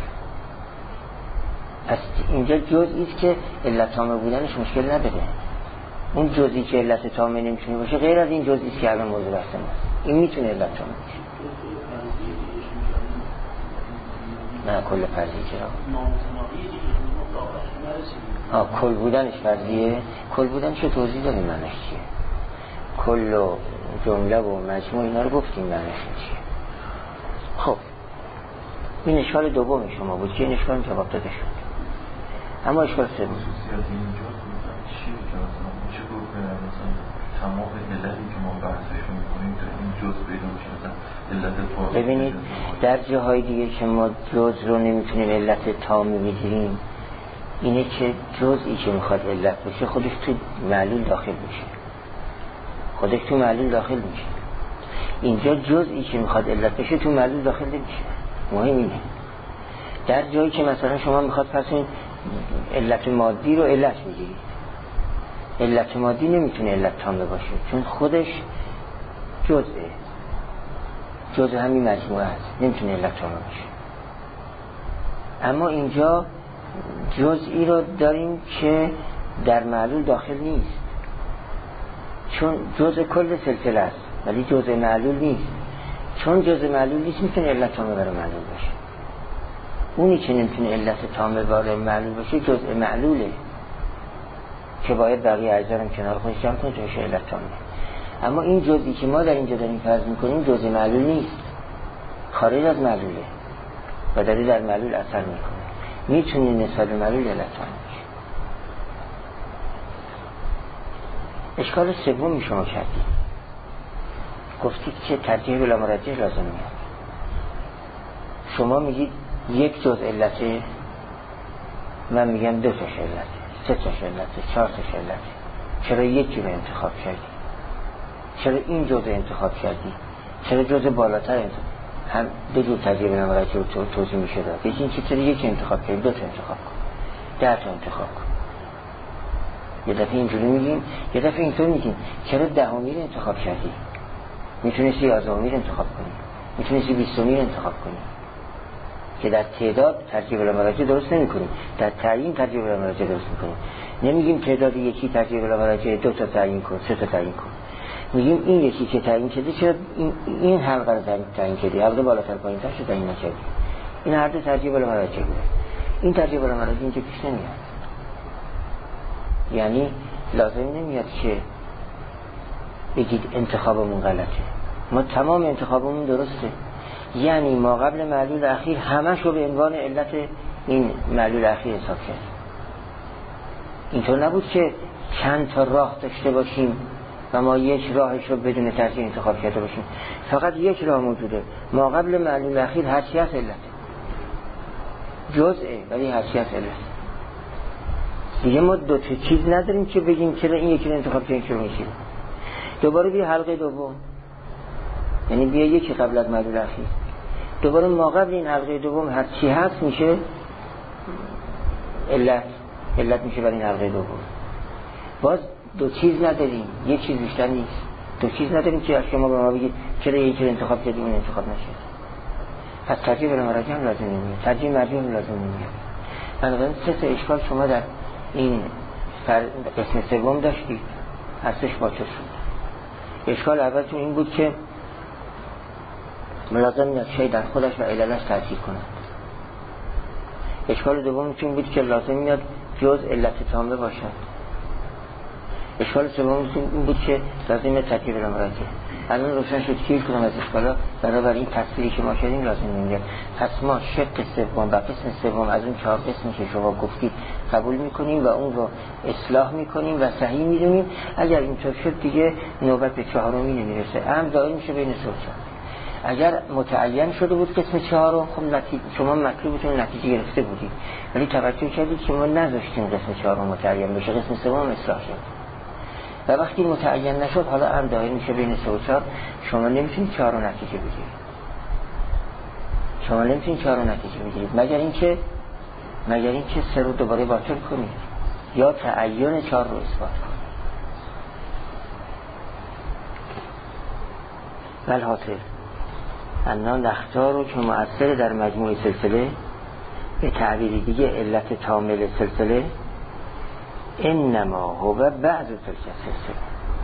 پس اینجا جزئی است که علت تامه بودنش مشکل نداره. اون جزئی که علت تامه نمیتونه باشه غیر از این جزئی است که الان موضوع بحث ماست، این میتونه علت تامه باشه. نه کل فرضی چرا؟ آه کل بودنش فرضیه. کل بودنش رو توضیح دادیم معنیش چیه. کل و جمله و مجموع اینا رو گفتیم معنیش چیه. خب این اشکال دوم شما بود که این اشکال جواب داده شد. اما اشکال سوم
تمام علتی که ما بحثش می‌کنیم در این جزء پیدا میشه. علت
ببینید در جاهای دیگه که ما جزء رو نمیتونیم علت تام بگیریم اینه که جزئی که میخواد علت بشه خودش تو معلول داخل میشه، خودش تو معلول داخل میشه. اینجا جزئی که میخواد علت بشه تو معلول داخل نمیشه. مهم اینه در جایی که مثلا شما میخواد پس این علت مادی رو علت میگیرید، علت مادی نمیتونه علت تامه باشه چون خودش جزئه، جزء همین مجموعه هست، نمیتونه علت تامه باشه. اما اینجا جزئی رو داریم که در معلول داخل نیست، چون جزء کل سلسله است ولی جزء معلول نیست. چون جزء معلول نیست میتونه علت تامه برای معلول باشه. اونی که نمیتونه علت تامه برای معلول باشه جزء معلوله که باید بقیه اجزا رو کنار خودش جمع کنه تا بشه علت تامه. اما این جزئی که ما در اینجا داریم فرض میکنیم جزء معلول نیست، خارج از معلوله و داره در معلول اثر میکنه، میتونه نسبت به معلول علت تامه باشه. اشکال سوم شما کردید، گفتید که ترجیح بلا مرجح لازم میاد. شما میگید یک جزء علته، من میگم دو تاش علته، سه تاش علته، چهار تاش علته. چرا یکی رو انتخاب کردی؟ چرا این جزء انتخاب کردی؟ چرا جزء بالاتر انتخاب؟ هم دو جور ترجیح بلا مرجح رو تو توضیح میشه داد. یکی این که چرا یکی انتخاب کردی، دو تا انتخاب کن، ده تا انتخاب کن. یه دفعه اینجوری میگیم، یه دفعه اینطور میگیم چرا دهمی رو انتخاب کردی؟ میتونستی یازدهمی رو انتخاب کنی، میتونستی بیستمی رو انتخاب کنی. که در تعداد ترجیح بلا مرجح درست نمی کنیم، در تعیین ترجیح بلا مرجح درست می کنیم. نمیگیم تعداد یکی ترجیح بلا مرجح دو تا تعیین کن، سه تا تعیین کن. میگیم این یکی که تعیین کردی چرا این این حلقه رو تعیین کردی، حلقه بالاتر پایین‌تر شو تعیین نکردی. این هر دو ترجیح بلا مرجح بوده. این ترجیح بلا مرجح اینجا پیش نمیاد. یعنی لازم نمیاد که بگید انتخابمون غلطه. ما تمام انتخابمون درسته. یعنی ما قبل معلول اخیر همه شو به عنوان علت این معلول اخیر حساب کردیم. اینطور نبود که چند تا راه داشته باشیم و ما یک راهش رو بدون ترجیح انتخاب کرده باشیم. فقط یک راه موجوده، ما قبل معلول اخیر هرچی هست علت جزئه ولی هرچی هست علت. دیگه ما دو تا چیز نداریم که بگیم چرا این یکی رو انتخاب کردیم چرا میشیم. دوباره بیا حلقه دوم، یعنی بیا یکی قبل از معلول اخیر. دوباره ما قبل این حلقه دوم هر چی هست میشه علت، علت میشه برای این حلقه دوم. باز دو چیز نداریم، یک چیز بیشتر نیست. دو چیز نداریم که از شما به ما بگید چرا یکی رو انتخاب کردیم اون انتخاب نشد. پس ترجیح به مراجع هم لازم نمیاد، ترجیح مرجوع هم لازم نمیاد. بنابراین سه تا اشکال شما در این قسم سوم داشتید، هستش باطل شد. اشکال اولتون این بود که ملازم میاد شی در خودش و عللش تأثیر کند. اشکال دومتون بود که لازم میاد جز علت تامه باشد. اشکال سومتون این بود که لازم میاد ترتیب مراجع. الان روشن شد که کدام از اشکالا برای این تصویری که ما شدیم لازم نمیاد. پس ما شق سوم و قسم سوم از اون چهار قسمی که شما گفتید قبول میکنیم و اون رو اصلاح میکنیم و صحیح میدونیم. اگر اینطور شد دیگه نوبت به چهارمی نمیرسه، هم دائم میشه بین سه و چهار. اگر متعین شده بود قسم چهارم، خب نتیجه شما مطلوبتون نتیجه گرفته بودید، ولی توجه کردید که ما نذاشتیم قسم چهارم متعین بشه، قسم سوم اصلاح شد. و وقتی متعین نشد حالا هم دائم میشه بین سه و چهار. شما نمیتونید چهار رو نتیجه بگیرید، شما نمیتونید چهار رو نتیجه بگیرید مگر اینکه مگر اینکه سه رو دوباره باطل کنید یا تعین چهار رو اثبات کنید. والحاصل انا نختارو که مؤثر در مجموع سلسله، به تعبیری دیگه علت تامل سلسله، انما هو بعض تلک سلسله،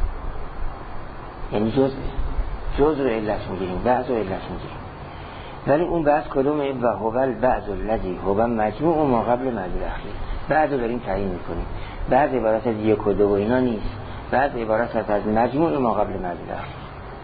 یعنی جز جز رو علت میگیریم، بعض رو علت میگیریم. ولی اون بعض کدومه؟ و هو البعض الذی هو مجموع ما قبل معلول اخیر. بعض رو داریم تعیین میکنیم، بعض عبارت از یک و دو و اینا نیست، بعض عبارت از از مجموع ما قبل معلول اخیر.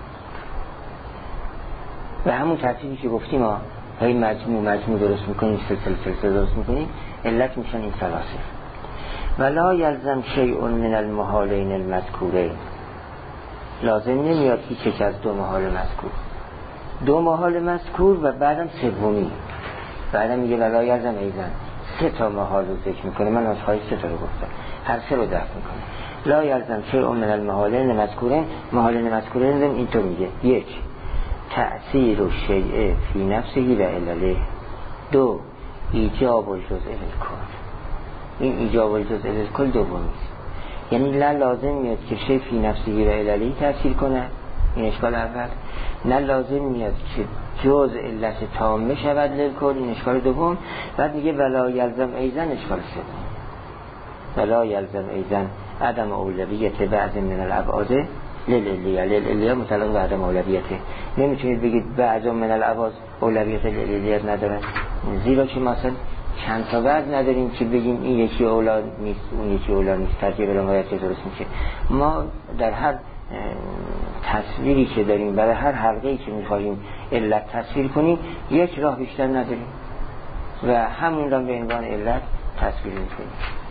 و همون ترتیبی که گفتیم ها، های مجموع مجموع درست میکنیم، سلسله سلسله درست میکنیم، علت میشن این سلاسل. ولا یلزم شیء من المحالین المذکورین، لازم نمیاد هیچ یک از دو محال مذکور، دو محال مذکور و بعدم سومی، بعدم میگه ولا یلزم ایزن، سه تا محال رو ذکر میکنه. من از خواهی سه تا رو گفتم، هر سه رو دفع میکنه. لا یلزم شیء من المحالین المذکورین، محالین مذکورین اینطور میگه: یک، تأثیر و شیء فی نفسه و علله. دو، ایجاب و جزء الکل. این ایجاب و جزء الکل دومیست، یعنی نه لازم میاد که شیء فی نفسه و علله تأثیر کنه، این اشکال اول. نه لازم میاد که جزء علت تامه شود للکل، این اشکال دوم. بعد میگه ولا یلزم ایزن، اشکال سوم. ولا یلزم ایزن عدم اولویت بعض من الابعاد للعلیه. للعلیه مطلق به عدم اولویته. نمیتونید بگید بعض من الابعاد اولویت للعلیه ندارن، زیرا که مثلا چند تا بعد نداریم که بگیم این یکی اولاد نیست اون یکی اولاد نیست، ترجیح بالغایت درست میشه. ما در هر تصویری که داریم، برای هر حلقه‌ای که میخوایم علت تصویر کنیم، یک راه بیشتر نداریم و همون را به عنوان علت تصویر میکنیم.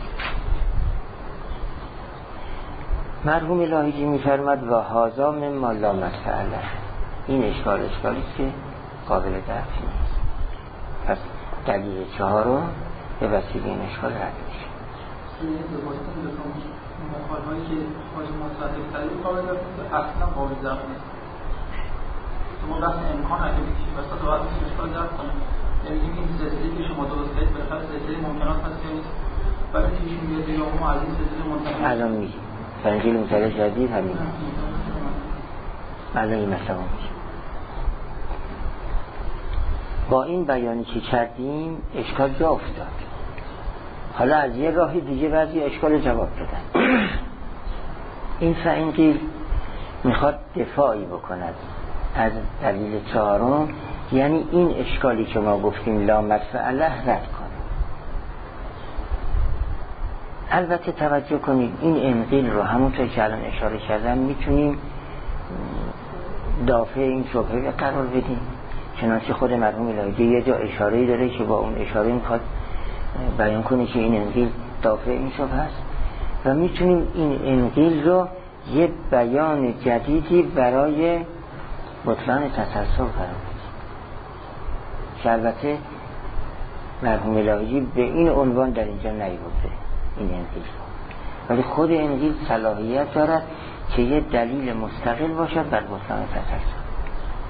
مرحوم لاهیجی میفرماد و هذا مما لا مسئله. این اشکال اشکالی است که قابل دفع نیست. پس دلیل چهارم به وسیله این اشکال رد میشه.
این مقالهایی که خواهد مصدق تلیل قابل دفع اصلا قابل دفع نیست. شما بحث امکان اگه بکشید وسط و وقتی اشکال دفع کنید، یعنی این سلسله که شما درست دارید بالاخره سلسله ممکنات هست که نیست، برای که ایشون بیاد یا ما از این سلسله ممکنات
الان میگیم فنجیل مثال جدید همین الان این مثلا میگیم. با این بیانی که کردیم اشکال جا افتاد. حالا از یه راهی دیگه بعضی اشکال جواب دادن. این فعینقیل میخواد دفاعی بکند از دلیل چهارم، یعنی این اشکالی که ما گفتیم لا مدفعله رد کنه. البته توجه کنید این انقیل رو همونطور که الان اشاره کردم میتونیم دافع این شبهه قرار بدیم. چنانچه خود مرحوم لاهیجی یه جا اشاره‌ای داره که با اون اشاره میخواد بیان کنه که این انقیل دافع این شبهه است و میتونیم این انقیل رو یه بیان جدیدی برای بطلان تسلسل قرار بدیم که البته مرحوم لاهیجی به این عنوان در اینجا نیورده این انقیل، ولی خود انقیل صلاحیت دارد که یه دلیل مستقل باشد بر بطلان تسلسل.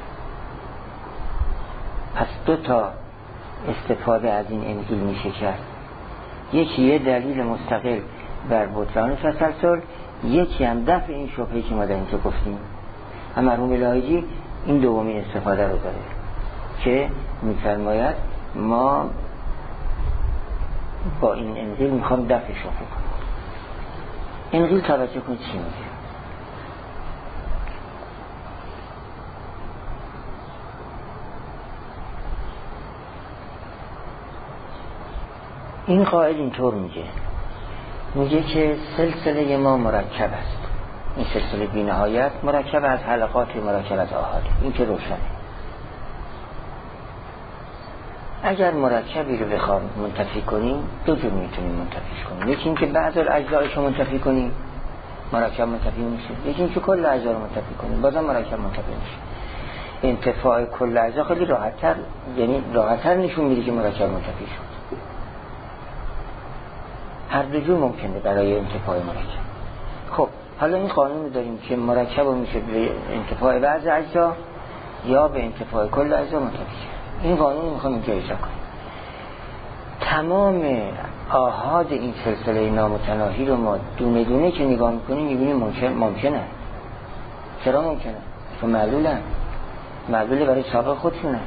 پس دو تا استفاده از این انقیل میشه کرد. یکی یه دلیل مستقل بر بطلان تسلسل، یکی هم دفع این شبهه‌ای که ما در اینجا گفتیم. هم مرحوم لاهیجی این دومین استفاده رو داره که می‌فرماید ما با این انقیل میخوام دفع شبهه کنیم. انقیل توجه کنید چی میگه. این قائل اینطور میگه میگه که سلسله ما مرکب است. این سلسله بی نهایت مرکب از حلقات، مرکب از آحاد. این که روشنه. اگر مرکبی رو بخوام منتفی کنیم دو جور میتونیم منتفیش کنیم. یکی این که بعض اجزایش رو منتفی کنیم مرکب منتفی میشه، یکی این که کل اجزا رو منتفی کنیم بازم مرکب منتفی میشه. انتفاع کل اجزا خیلی راحت‌تر، یعنی راحت‌تر نشون میده که مرکب منتفی شد. هر دو جور ممکنه برای انتفاع مرکب. خب حالا این قانون رو داریم که مرکب میشه به انتفاع بعض اجزا یا به انتفاع کل اجزا منتفی شد. این قانون میخوام اینجا اجرا کنیم. تمام آحاد این سلسله نامتناهی رو ما دونه دونه که نگاه میکنیم میبینیم ممکن ممکنه. چرا ممکنه؟ چون معلولن. معلول برای سابق خودشونه.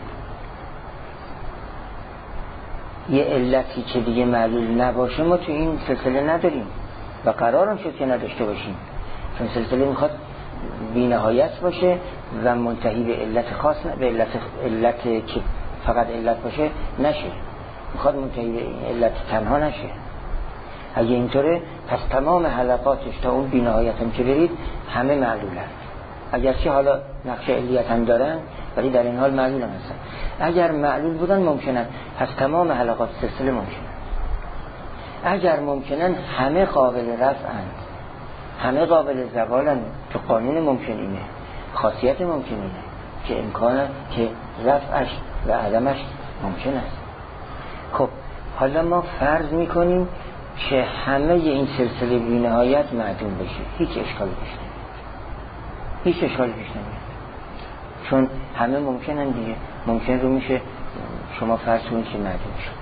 یه علتی که دیگه معلول نباشه ما تو این سلسله نداریم و قرارم شد که نداشته باشیم، چون سلسله میخواد بی نهایت باشه و منتهی به علت خاص، به علت, علت که فقط علت باشه نشه، میخواد منتهی به علت تنها نشه. اگه اینطوره پس تمام حلقاتش تا اون بی نهایت هم که برید همه معلولن، اگرچه حالا نقش علیت هم دارن ولی در این حال معلول هم هستن. اگر معلول بودن ممکنن پس تمام حلقات سلسله ممکنن. اگر ممکنن همه قابل رفعند، همه قابل زوالن. تو قانون ممکن اینه، خاصیت ممکن اینه که امکانه که رفعش و عدمش ممکن است. خب حالا ما فرض میکنیم که همه این سلسله بی نهایت معدوم بشه، هیچ اشکالی پیش نمیاد. هیچ اشکالی پیش نمیاد چون همه ممکنن دیگه. ممکن رو میشه شما فرض کنید که معدوم شد.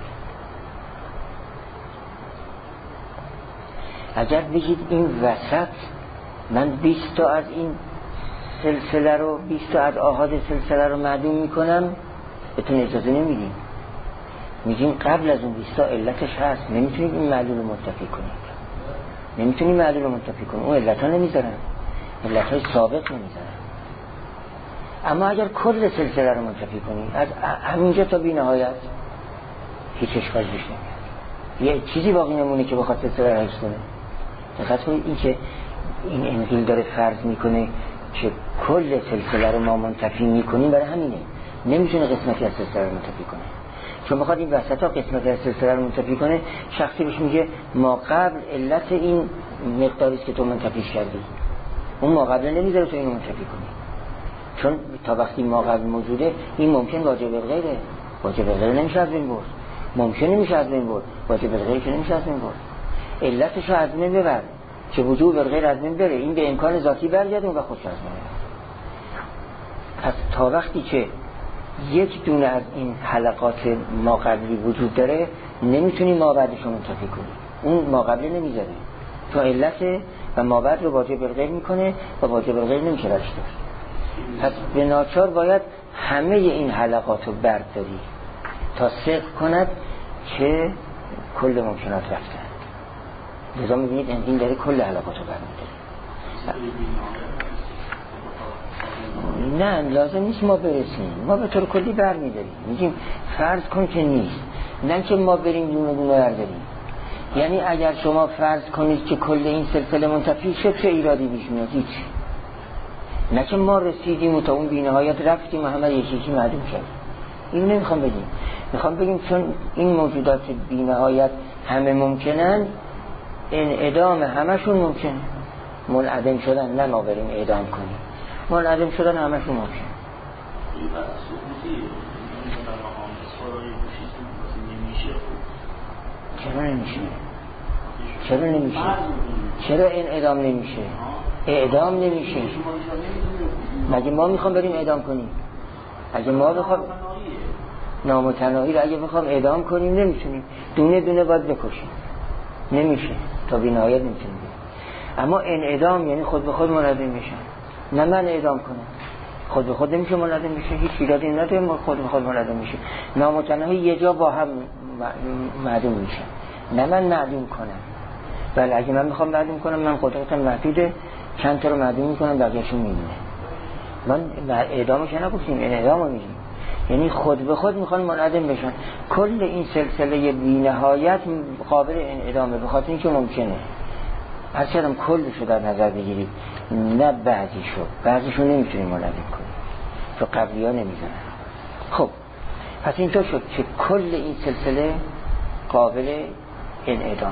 اگر بگید این وسط من بیست تا از این سلسله رو، بیست تا از آحاد سلسله رو معدوم میکنم، بهتون اجازه نمیدیم. میگیم قبل از اون بیست تا علتش هست، نمیتونید این معلول رو منتفی کنید، نمیتونید معلول رو منتفی کنید. اون علت ها نمیذارن، علت های سابق نمیذارن. اما اگر کل سلسله رو منتفی کنید از همینجا تا بی نهایت هیچ اشکال پیش نمیاد. یه چیزی باقی نمونه که بخواد سلسله رو حفظ کنه. دقت کنید این که این انقیل داره فرض میکنه که کل سلسله رو ما منتفی میکنیم، برای همینه نمیتونه قسمتی از سلسله رو منتفی کنه. چون بخواد این وسط ها قسمتی از سلسله رو منتفی کنه، شخصی بهش میگه ما قبل علت این مقداریست که تو منتفیش کردی، اون ما قبل نمیذاره تو اینو منتفی کنی. چون تا وقتی ما قبل موجوده این ممکن واجب الغیره، واجب الغیر نمیشه از بین برد، ممکن نمیشه از بین برد، واجب الغیر که نمیشه از بین برد. علتش رو از بین ببر که وجوب الغیر از بین بره، این به امکان ذاتی برگرده و خودش از بین بره. پس تا وقتی که یک دونه از این حلقات ما قبلی وجود داره نمیتونی ما بعدش رو منتفی کنی. اون ما قبلی نمیذاره چون علت و ما بعد رو واجب الغیر میکنه و واجب الغیر نمیشه برش داشت. پس به ناچار باید همه این حلقات رو برداری تا صدق کند که کل ممکنات رفتن. لذا میبینید این داره کل حلقات رو برمیداره. نه لازم نیست ما برسیم، ما به طور کلی برمیداریم. میگیم فرض کن که نیست، نه که ما بریم دونه دونه برداریم. یعنی اگر شما فرض کنید که کل این سلسله منتفی شد چه ایرادی پیش میاد؟ هیچ. نه که ما رسیدیم و تا اون بی‌نهایت رفتیم و همه یکی یکی معدوم شد. این نمیخوام بگیم، میخوام بگیم چون این موجودات بی‌نهایت همه ممکنن، انعدام همشون ممکنه. منعدم شدن نه ما بریم اعدام کنیم، منعدم شدن همشون ممکنه. چرا نمیشه؟ چرا نمیشه؟ چرا انعدام نمیشه؟ اعدام نمیشه. مگه ما میخوام بریم اعدام کنیم؟ اگه ما بخوام نامتناهی رو اگه بخوام اعدام کنیم نمیتونیم، دونه دونه باید بکشیم، نمیشه، تا بی نهایت نمیتونیم. اما انعدام یعنی خود به خود منعدم میشن. نه من اعدام کنم، خود به خود نمیشه منعدم میشه، هیچ ایرادی نداره، خود به خود منعدم میشه. نامتناهی یه جا با هم معدوم میشن، نه من معدوم کنم. ولی اگه من میخوام معدوم کنم، من قدرتم محدوده، چند تا رو معدوم میکنم بقیه‌شون میمونه. من اعدامش نگفتیم، انعدام رو میگیم، یعنی خود به خود میخوان منعدم بشن. کل این سلسله بی‌نهایت قابل انعدامه، به خاطر اینکه ممکنه هر چقدر کلش رو در نظر بگیرید، نه بعضیشو بعضیشو نمیتونیم منعدم کنیم، تو قبلی ها نمیزنن. خب پس اینطور شد که کل این سلسله قابل انعدامه.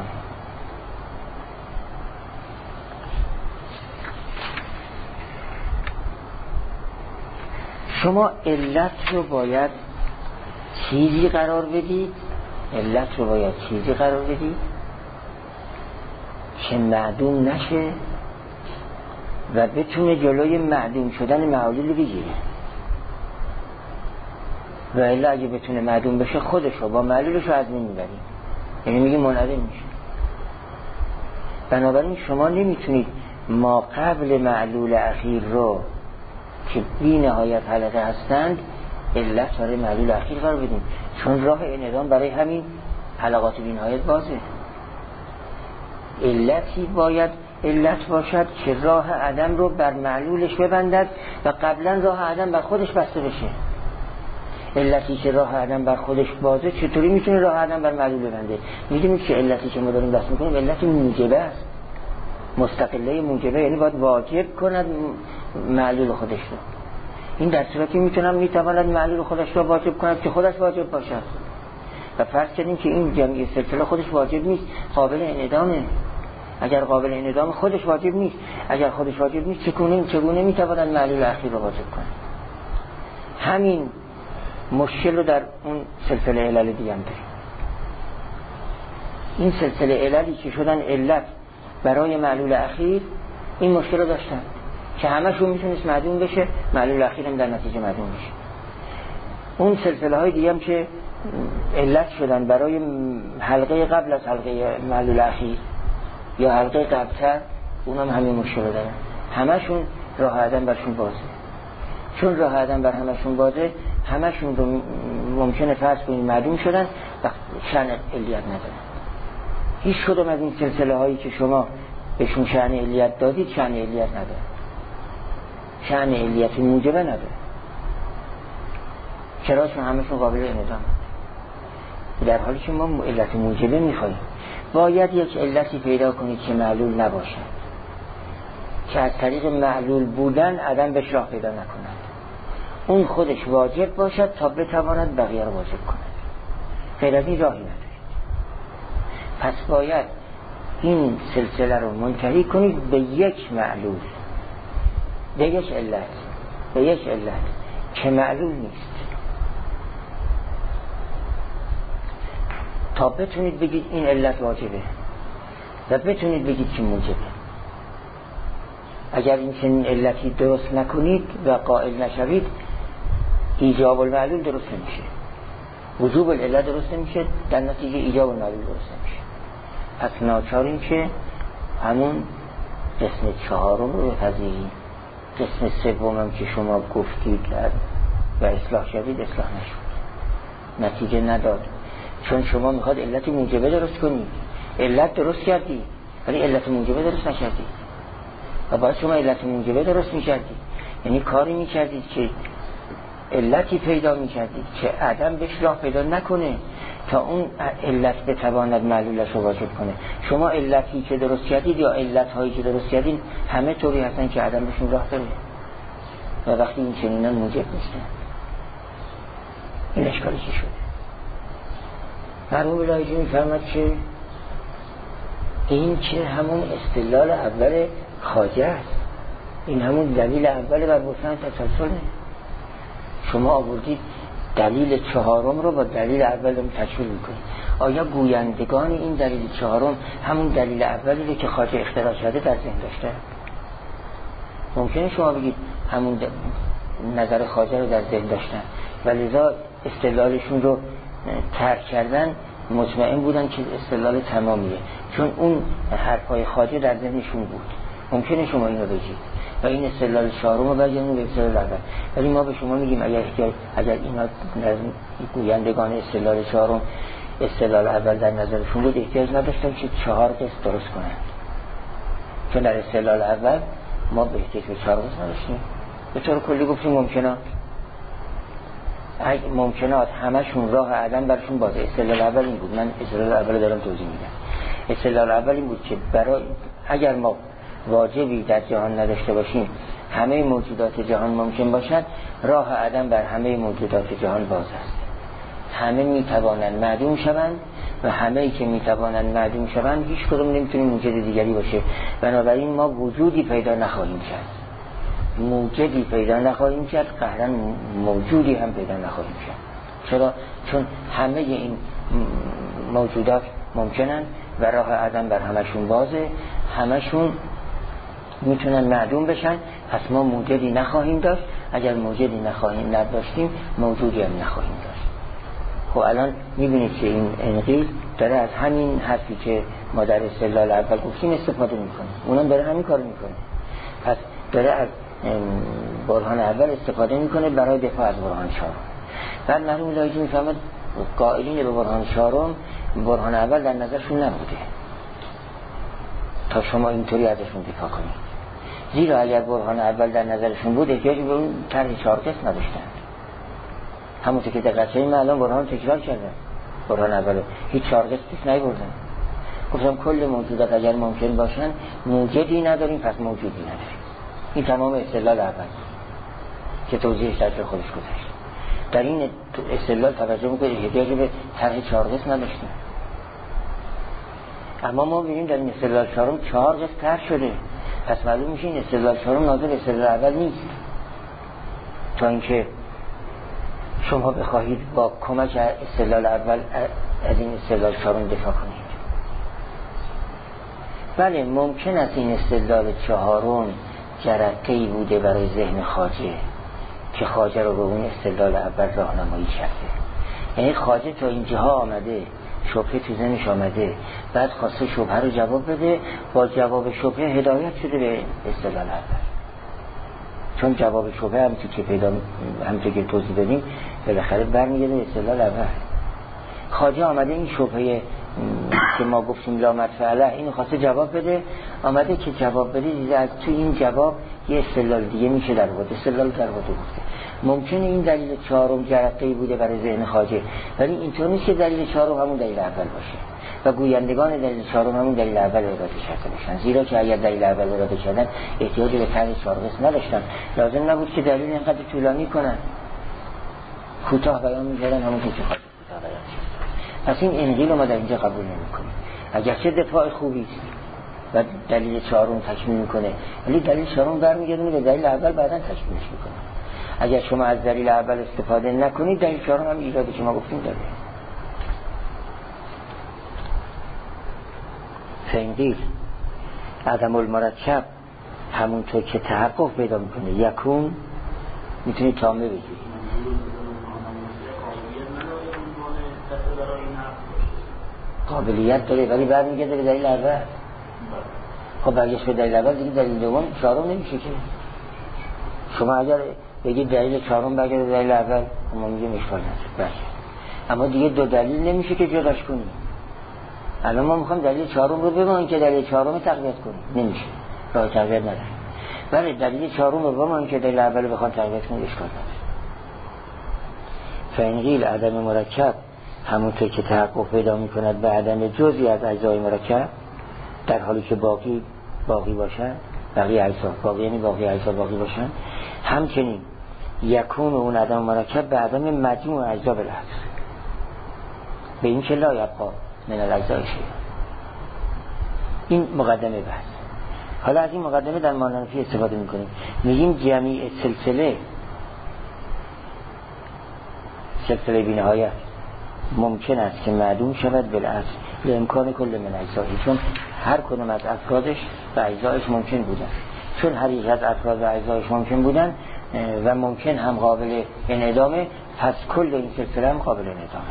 شما علت رو باید چیزی قرار بدید، علت رو باید چیزی قرار بدید که معدوم نشه و بتونه جلوی معدوم شدن معلول بگیره. و الا اگه بتونه معدوم بشه خودش رو با معلولش رو از بین میبریم، یعنی میگه منعدم میشه. بنابراین شما نمیتونید ما قبل معلول اخیر رو که بی نهایت حلقه هستند علت برای معلول اخیر قرار بدیم، چون راه انعدام برای همین حلقات بی نهایت بازه. علتی باید علت باشد که راه عدم رو بر معلولش ببندد و قبلا راه عدم بر خودش بسته بشه. علتی که راه عدم بر خودش بازه چطوری میتونه راه عدم بر معلول ببنده؟ میدونید که علتی که ما داریم بحث میکنیم علت موجبه است، مستقله موجبه، یعنی باید واجب کند معلول خودش رو. این در صورتی میتونم میتواند معلول خودش رو واجب کند که خودش واجب باشد. و فرض کردیم که این جمعی سلسله خودش واجب نیست، قابل انعدامه. اگر قابل انعدام خودش واجب نیست، اگر خودش واجب نیست چگونه چگونه میتواند معلول اخیر رو واجب کند؟ همین مشکل رو در اون سلسله علل دیگه هم داریم. این سلسله عللی که شدن علت برای معلول اخیر این مشکل رو داشتن که همشون میتونست معدوم بشه، معلول اخیر هم در نتیجه معدوم بشه. اون سلسله های دیگه هم که علت شدن برای حلقه قبل از حلقه معلول اخیر یا حلقه قبلتر، اونم همین مشکل رو دارن، همشون راه عدم برشون بازه. چون راه عدم بر همشون بازه، همشون رو ممکنه فرض کنید معدوم شدن و شأن علیت ندارن. هیچ کدوم از این سلسله هایی که شما بهشون شأن علیت دادید شأن علیت نداره، شأن علیت موجبه نداره. چرا؟ چون همشون قابل انعدام. در حالی که ما علت موجبه میخوایم، باید یک علتی پیدا کنید که معلول نباشه، که از طریق معلول بودن عدم بهش راه پیدا نکند، اون خودش واجب باشد تا بتواند بقیه رو واجب کند. غیر از این راهی ندارید. پس باید این سلسله رو منتهی کنید به یک معلول، به یک علت، به یک علت که معلول نیست، تا بتونید بگید این علت واجبه و بتونید بگید که موجبه. اگر این چنین علتی درست نکنید و قائل نشوید، ایجاب المعلول درست نمیشه، وجوب العلت درست نمیشه، در نتیجه ایجاب المعلول درست نمیشه. پس ناچاریم که همون قسم چهارم رو بپذیریم. قسم سومم که شما گفتید و اصلاح شدید اصلاح نشد، نتیجه نداد. چون شما میخواد علت موجبه درست کنید، علت درست کردی ولی علت موجبه درست نکردید و باید شما علت موجبه درست میکردید، یعنی کاری میکردید که علتی پیدا میکردید که عدم بهش راه پیدا نکنه تا اون علت بتواند معلولش رو واجب کنه. شما علتی که درست کردید یا علت هایی که درست کردید همه طوری هستن که عدم بهشون راه داره و وقتی این چنینن موجب نیستن. این اشکالی چی شده؟ مرحوم لایجی میفرمد که این که همون استدلال اول خواجه است، این همون دلیل اول بر بطلان تسلسل. شما آوردید دلیل چهارم رو با دلیل اول تشکیل میکنید. آیا گویندگان این دلیل چهارم همون دلیل اولی رو که خواجه اختراع شده در ذهن داشته؟ ممکنه شما بگید همون نظر خواجه رو در ذهن داشتن و لذا استدلالشون رو ترک کردن مطمئن بودن که استدلال تمامیه، چون اون حرفای خواجه در ذهنشون بود. ممکنه شما اینو بگید و این استدلال چهارم رو بگید به استدلال اول، ولی ما به شما میگیم اگر اگر اینا گویندگان استدلال چهارم استدلال اول در نظرشون بود، احتیاج نداشتن که چهار قسط درست کنن، چون در استدلال اول ما به احتیاج به چهار قسط نداشتیم. به طور کلی گفتیم ممکنات ممکنات همشون راه عدم برشون بازه. استدلال اول این بود، من استدلال اول دارم توضیح میدم. استدلال اول این بود که برای اگر ما واجبی در جهان نداشته باشیم، همه موجودات جهان ممکن باشد، راه عدم بر همه موجودات جهان باز است. همه میتوانند معدوم شوند و همه ای که میتوانند معدوم شوند هیچ کدوم نمیتونه موجود دیگری باشه. بنابراین ما وجودی پیدا نخواهیم کرد، موجودی پیدا نخواهیم کرد، قهرن موجودی هم پیدا نخواهیم کرد. چرا؟ چون همه این موجودات ممکنن و راه عدم بر همشون بازه، همشون میتونن معدوم بشن، پس ما موجودی نخواهیم داشت. اگر موجودی نخواهیم نداشتیم، موجودی هم نخواهیم داشت. خب الان میبینید که این انقیل داره از همین حرفی که ما در استدلال اول گفتیم استفاده میکنه، اونم داره همین کارو میکنه. پس داره از برهان اول استفاده میکنه برای دفاع از برهان چهارم. بعد مرحوم لایجی میفهمد قائلین به برهان چهارم برهان اول در نظرشون نبوده تا شما اینطوری ازشون دفاع کنید، زیرا اگر برهان اول در نظرشون بود احتیاج به اون طرح چهار قسم نداشتن. همونطور که دقت کنید من الان برهان تکرار کردم، برهان اول هیچ چهار قسمش نیاوردم. گفتم کل موجودات اگر ممکن باشن موجودی نداریم، پس موجودی نداریم. این تمام استدلال اول که توضیحش در خودش گذاشت. در این استدلال توجه میکنید احتیاج به طرح چهار قسم نداشتیم. اما ما ببینیم در این استدلال چهارم چهار قسم طرح شده، پس معلوم میشه این استدلال چهارم ناظر استدلال اول نیست. تا اینکه شما بخواهید با کمک استدلال اول از این استدلال چهارم دفاع کنید. بله ممکن است این استدلال چهارم جرقه‌ای بوده برای ذهن خواجه که خواجه رو به اون استدلال اول راهنمایی کرده. یعنی خواجه تا اینجاها آمده، شبهه تو ذهنش آمده، بعد خواسته شبهه رو جواب بده، با جواب شبهه هدایت شده به استدلال اول. چون جواب شبهه همونطور که پیدا همونطور که توضیح دادیم بالاخره برمیگرده به استدلال اول. خواجه آمده این شبهه که ما گفتیم لا مدفع علیه اینو خواسته جواب بده، آمده که جواب بده دیده از تو این جواب یه استدلال دیگه میشه در بود، استدلال در بود گفته. ممکنه این دلیل چهارم جرقه‌ای بوده برای ذهن خواجه، ولی اینطور نیست که دلیل چهارم همون دلیل اول باشه و گویندگان دلیل چهارم همون دلیل اول اراده کرده باشن، زیرا که اگر دلیل اول اراده کردن احتیاج به طرح چهار قسم نداشتن، لازم نبود که دلیل اینقدر طولانی کنن، کوتاه بیان می‌کردن همون که خواجه کوتاه بیان کرد. پس این انقیل رو ما در اینجا قبول نمی‌کنیم، اگرچه دفاع خوبی است و دلیل چهارم تکمیل میکنه، ولی دلیل چهارم برمیگردونه به دلیل اول بعداً تکمیلش میکنه. اگر شما از دلیل اول استفاده نکنید دلیل چهارم هم ایرادی که ما گفتیم داره. فانقیل عدم المرکب همونطور که تحقق پیدا میکنه یکون میتونی تامه بگیری. قابلیت داره ولی برمیگرده به دلیل اول. خب برگشت به دلیل اول دیگه دلیل دوم چهارم نمیشه که. شما اگر بگید دلیل چهارم برگرده به دلیل اول ما میگیم اشکال نداره، اما دیگه دو دلیل نمیشه که جداش کنیم. الان ما میخوام دلیل چهارم رو بگیم که دلیل چهارم رو تقویت کنیم، نمیشه، راه تقویت نداره. ولی دلیل چهارم رو بگیم که دلیل اول رو بخوام تقویت کنیم اشکال نداره. فانقیل عدم مرکب همونطور که تحقق پیدا میکند به عدم جزئی از اجزای مرکب در حالی که باقی باقی باشن، باقی اجزا باقی یعنی باقی اجزا باقی باشن، همچنین یکون اون عدم مرکب به عدم مجموع اجزا بالعکس به این که لا یبقا من الاجزاء شیء. این مقدمه بحث. حالا از این مقدمه در ماننفی استفاده میکنیم، میگیم جمیع سلسله سلسله بی‌نهایت ممکن است که معدوم شود بالعکس به امکان کل من اجزایی، چون هر کدوم از افرادش و اجزایش ممکن بودن، چون هر یک از افراد و اجزایش ممکن بودن و ممکن هم قابل انعدامه، پس کل این سلسله هم قابل انعدامه.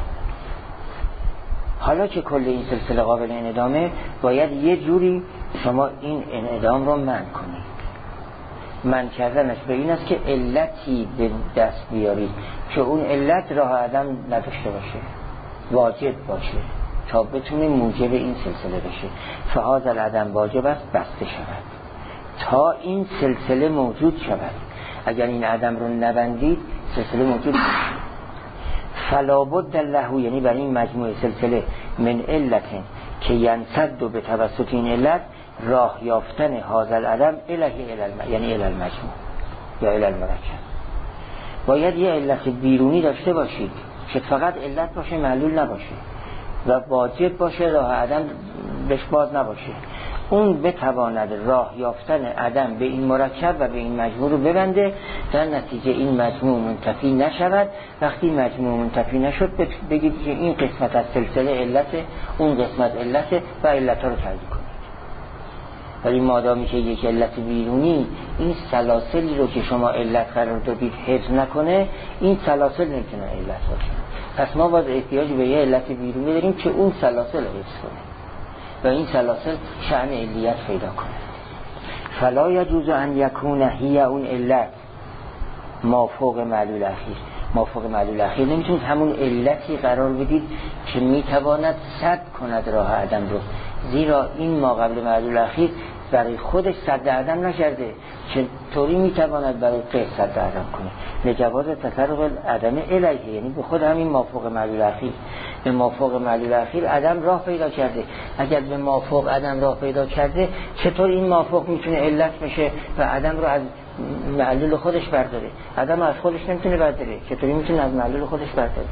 حالا که کل این سلسله قابل انعدامه، باید یه جوری شما این انعدام رو منع کنید. منع کردنش به این است که علتی به دست بیارید که اون علت راه عدم نداشته باشه، واجب باشه تا بتونه موجب این سلسله بشه. فهذا العدم واجب است بسته شود تا این سلسله موجود شود. اگر این عدم رو نبندید سلسله موجود نمیشه. فلا بد له، یعنی برای این مجموعه سلسله من علت که ینسد به توسط این علت راه یافتن هذا العدم الیه الی، یعنی الی المجموع یا الی المرکب. باید یه علت بیرونی داشته باشید که فقط علت باشه، معلول نباشه و واجب باشه، راه عدم بهش باز نباشه. اون بتواند راه یافتن عدم به این مرکب و به این مجموع رو ببنده، در نتیجه این مجموع منتفی نشود. وقتی مجموع منتفی نشد بگید که این قسمت از سلسله علت، اون قسمت علت و علت ها رو تعیین کنید. ولی مادامی که یک علت بیرونی این سلاسلی رو که شما علت قرار دادید حفظ نکنه، این سلاسل نمیتونه علت باشه. پس ما باید احتیاج به یه علت بیرونی داریم که اون سلاسل رو حفظ کنه و این سلاسل شأن علیت پیدا کنه. فلا یجوز ان یکون هی اون علت مافوق معلول اخیر. مافوق معلول اخیر نمیتونید همون علتی قرار بدید که میتواند سد کند راه عدم رو، زیرا این ما قبل معلول اخیر برای خودش سد عدم نکرده که طوری میتواند برای غیر سد عدم کنه. لجواز تطرق عدم الیه، یعنی به خود همین مافوق معلول اخیر، به مافوق معلول اخیر عدم راه پیدا کرده. اگر به مافوق عدم راه پیدا کرده، چطور این مافوق میتونه علت بشه و عدم رو از معلول خودش برداره؟ عدم از خودش نمیتونه برداره، چطوری میتونه از معلول خودش برداره؟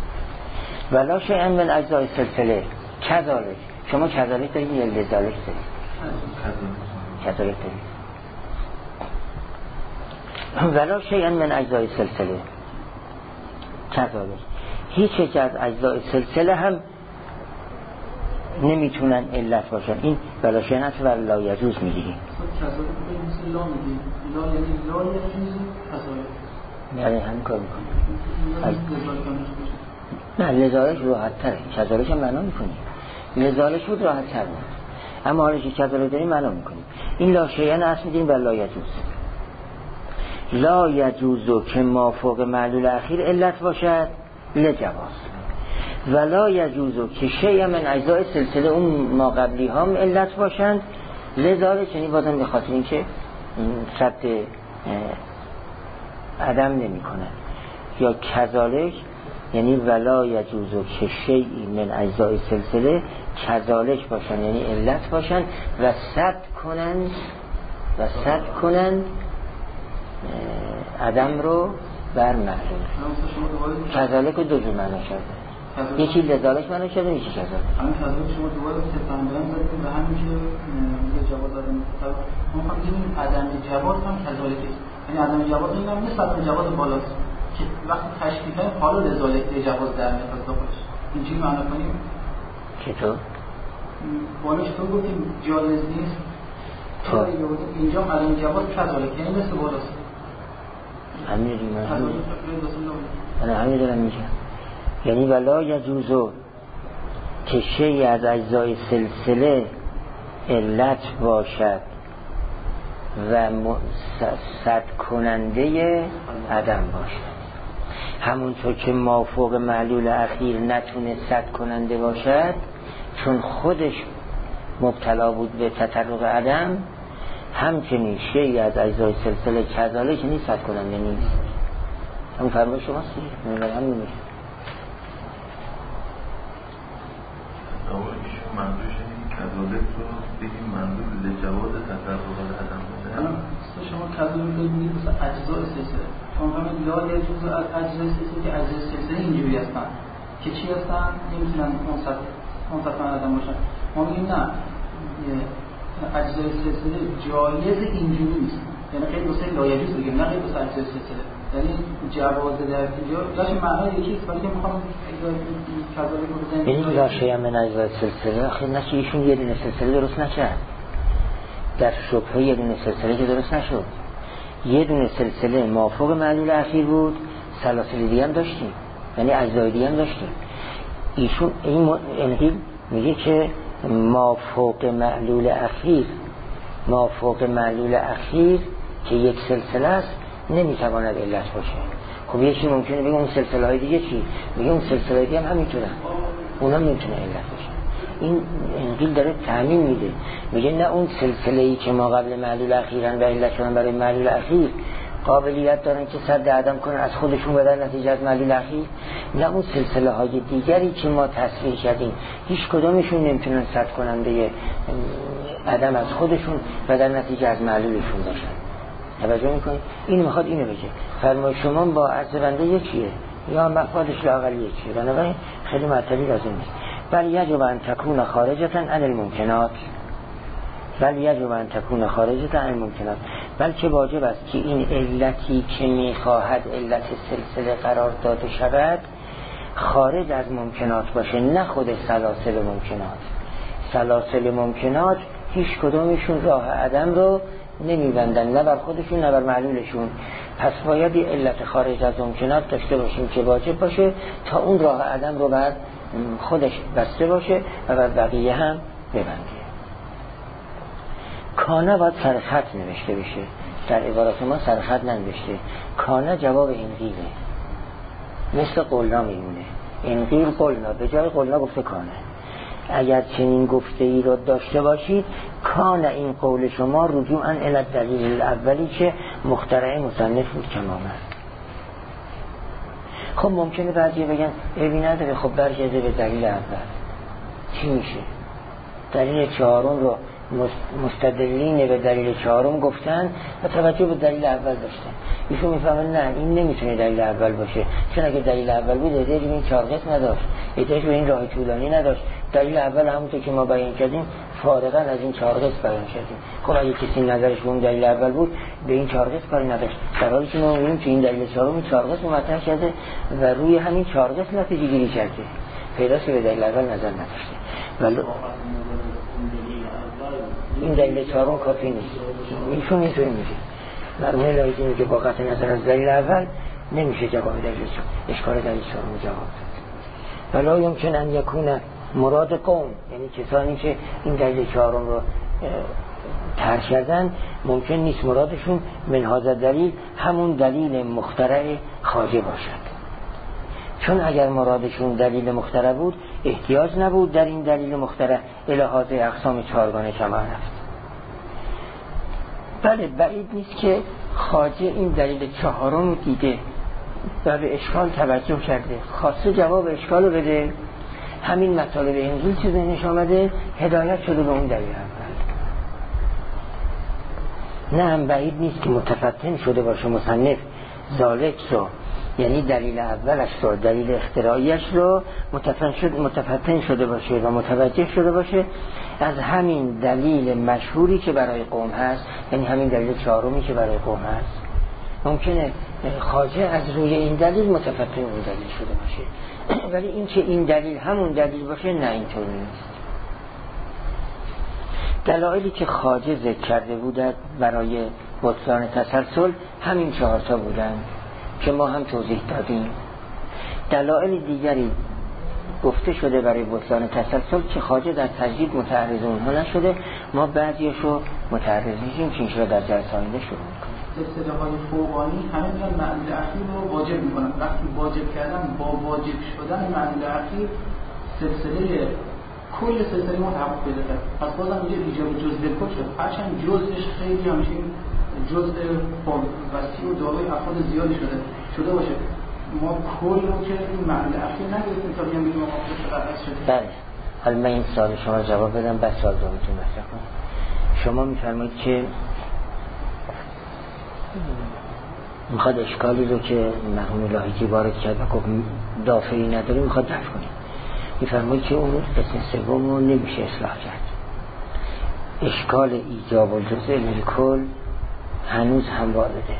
ولا شیء من اجزاء سلسله کذالک. شما کذالک دارید یا لذالک دارید؟ کذالک دارید. ولا شیء من اجزاء سلسله کذالک. هیچ یک از اجزاء سلسله هم نمیتونن علت باشن. این ولا شیء هست و لا یجوز میگیم.
کذالک مثل لا میگیم. لا یعنی لا یجوز کذالک.
یعنی همین کار میکنیم. نه لذالک راحت تره. کذالک هم معنا میکنیم. لذالک بود راحت تر بود. اما حالا که کذالک داریم معنا میکنیم. این لا شیء هست میگیم و لا یجوز. لا یجوزو که مافوق معلول اخیر علت باشد لجواز. ولا یجوزو که شیء من اجزاء سلسله اون ما قبلی هم علت باشند لذالک، یعنی بازم به خاطر اینکه صد عدم نمی کنند. یا کذالک یعنی ولا یجوزو که شیء من اجزاء سلسله کذالک باشند، یعنی علت باشند و صد کنند و صد کنند عدم رو بر معلول. کذالک رو دو جور معنا کرده، یکی لذالک معنا کرده، یکی کذالک.
همین کذالک شما دوباره تفاهم بیان دادید و همین که یه جواب دادن ما فقط این عدم جواب هم کذالک است. یعنی عدم جواب این هم نیست، عدم جواب بالاست که وقتی تشکیل کنیم حالا لذالک یه جواب در میاد از خودش. اینجوری معنا کنیم
چطور؟
بالاش تو گفتیم جایز نیست، تو اینجا عدم جواب کذالک یعنی مثل بالاست.
همین ریمه انا همین دارم میگم. یعنی ولا یجوزو که شیء از اجزای سلسله علت باشد و صد کننده عدم باشد، همونطور که مافوق معلول اخیر نتونه صد کننده باشد چون خودش مبتلا بود به تطرق عدم، همچنین شیء از اجزای سلسله کذالک یعنی صد کننده نیست. همون فرمای شماست دیگه. همین میشه.
منظورش اینه که کذالک رو بگیم منظور لجواز تطرق عدم باشه.
شما کذالک رو میگید مثلا اجزای سلسله. شما همین لا یجوز از اجزای سلسله که اجزای سلسله اینجوری هستن که چی هستن؟ نمیتونن منصفا عدم باشن. ما میگیم نه، اجزای سلسله جایز اینجوری نیست. یعنی خیلی دوسته لا یجوز بگیم، نه خیلی دوسته اجزای سلسله. یعنی جواز در اینجا داشت معنای یکیست، ولی که میخوام کذالک رو بزنیم.
یعنی لا شیء من اجزای سلسله آخر نشه ایشون یه دونه سلسله درست نکرد. در شبهه یه دونه سلسله که درست نشد. یه دونه سلسله مافوق معلول اخیر بود، سلاسل دیگه هم داشتیم، یعنی اجزای دیگه هم داشتیم. ایشون این انقیل میگه که ما فوق معلول اخیر ما فوق معلول اخیر که یک سلسله است نمیتواند علت باشه. خب یکی ممکنه بگه اون سلسله های دیگه چی؟ میگه اون سلسله های دیگه هم همینطورن، اونا نمیتونه علت باشه. این انقیل داره تعمیم میده، میگه نه اون سلسله ای که ما قبل معلول اخیرن و علت شدن برای معلول اخیر قابلیت دارن که صد عدم کنن از خودشون و در نتیجه از معلول اخیر، نه اون سلسله های دیگری که ما تصریح کردیم هیچ کدامشون نمیتونن صد کننده عدم از خودشون و در نتیجه از معلولشون باشن. توجه میکنید؟ این میخواد اینو بگه فرمای شما با عرض بنده یکیه یا مفادش لااقل یکیه، بنابراین خیلی معطلی لازم نیست. بل یجب ان تکون خارجتا عن الممکنات بل یجب ان تکون خارجتا عن الممکنات بلکه واجب است که این علتی که میخواهد علت سلسله قرار داده شود خارج از ممکنات باشه، نه خود سلاسل ممکنات. سلاسل ممکنات هیچ کدومشون راه عدم رو نمیبندن، نه بر خودشون نه بر معلولشون. پس باید علت خارج از ممکنات داشته باشیم که واجب باشه تا اون راه عدم رو بر خودش بسته باشه و بر بقیه هم ببنده. کانه باید سرخط نوشته بشه، در عبارات ما سرخط ننوشته. کانه جواب انقیله، مثل قلنا میمونه. انقیل قلنا، به جای قلنا گفته کانه. اگر چنین گفته ای رو داشته باشید کانه این قول شما رجوعاً الی دلیل اولی که مخترع مصنف بود کمامه. خب ممکنه بعضی بگن ابی نداره، خب برگرده به دلیل اول. چی میشه؟ دلیل چهارم رو مستدلین به دلیل چهارم گفتن و توجه به دلیل اول داشتن. ایشون میفهمن نه این نمیتونه دلیل اول باشه، چون اگه دلیل اول بود احتیاج به این چهار قسم نداشت، احتیاج به این راه طولانی نداشت. دلیل اول همونطور که ما بیان کردیم فارغاً از این چهار قسم بیان کردیم. خب اگه کسی نظرش به اون دلیل اول بود به این چهار قسم کاری نداشت، در حالی که ما میگیم که این دلیل چهارم این چهار قسم مطرح کرده و روی همین چهار قسم نتیجه گیری کرده، پیداست که به دلیل اول نظر نداشته. ولی این دلیل چهارم کافی نیست. ایشون اینطوری میگه مرحوم لایزی میگه با قطع نظر از دلیل اول نمیشه جواب دلیل چهارم، اشکال دلیل چهارم جواب داد. ولی یمکن ان یکون مراد قوم، یعنی کسانی که این دلیل چهارم رو طرح کردن ممکن نیست مرادشون من هذا دلیل همون دلیل مخترع خواجه باشد، چون اگر مرادشون دلیل مخترع بود احتیاج نبود در این دلیل مخترع الهاز اقسام چهارگانه کما رفت. بله بعید نیست که خواجه این دلیل چهارم دیده و به اشکال توجه کرده، خواسته جواب اشکال رو بده، همین مطالب انقیل چیز ذهنش آمده هدایت شده به اون دلیل اول. نه هم بعید نیست که متفتن شده باشه مصنف ذالک رو، یعنی دلیل اولش رو، دلیل اختراعیش رو متفتن شد متفتن شده باشه و متوجه شده باشه از همین دلیل مشهوری که برای قوم هست، یعنی همین دلیل چهارمی که برای قوم هست. ممکنه خواجه از روی این دلیل متفتن اون دلیل شده باشه، ولی این که این دلیل همون دلیل باشه نه، اینطور نیست. دلایلی که خواجه ذکر کرده بودند برای بطلان تسلسل همین چهارتا بودن که ما هم توضیح دادیم. دلایل دیگری گفته شده برای بطلان تسلسل که خواجه در تجدید متعرض اونها نشده، ما بعضیشو متعرضیم که اینشو در جلسه آینده شروع میکنیم.
سلسله های فوقانی همه میان معلول اخیر رو واجب میکنن. وقتی واجب کردن با واجب شدن معلول اخیر سلسله کل سلسله ما تحقق پیدا کرد. پس بازم اینجا ایجاب جزء کل شد، هرچند جزءش خیلی همیشه جزء وسیع و دارای افراد زیادی شده شده باشه، ما کل رو که این معلول اخیر نگرفتیم تا بیان بگیم ما چقدر شده.
بله، حالا من این سوال شما جواب بدم بعد سوال دومتون مطرح کنم. شما میفرمایید که میخواد اشکالی رو که مرحوم لاحقی وارد کرد و گفت دافعی نداره میخواد دفع کنه. میفرمایید که اون قسم سوم رو نمیشه اصلاح کرد. اشکال ایجاب الجزء للکل هنوز هم وارده،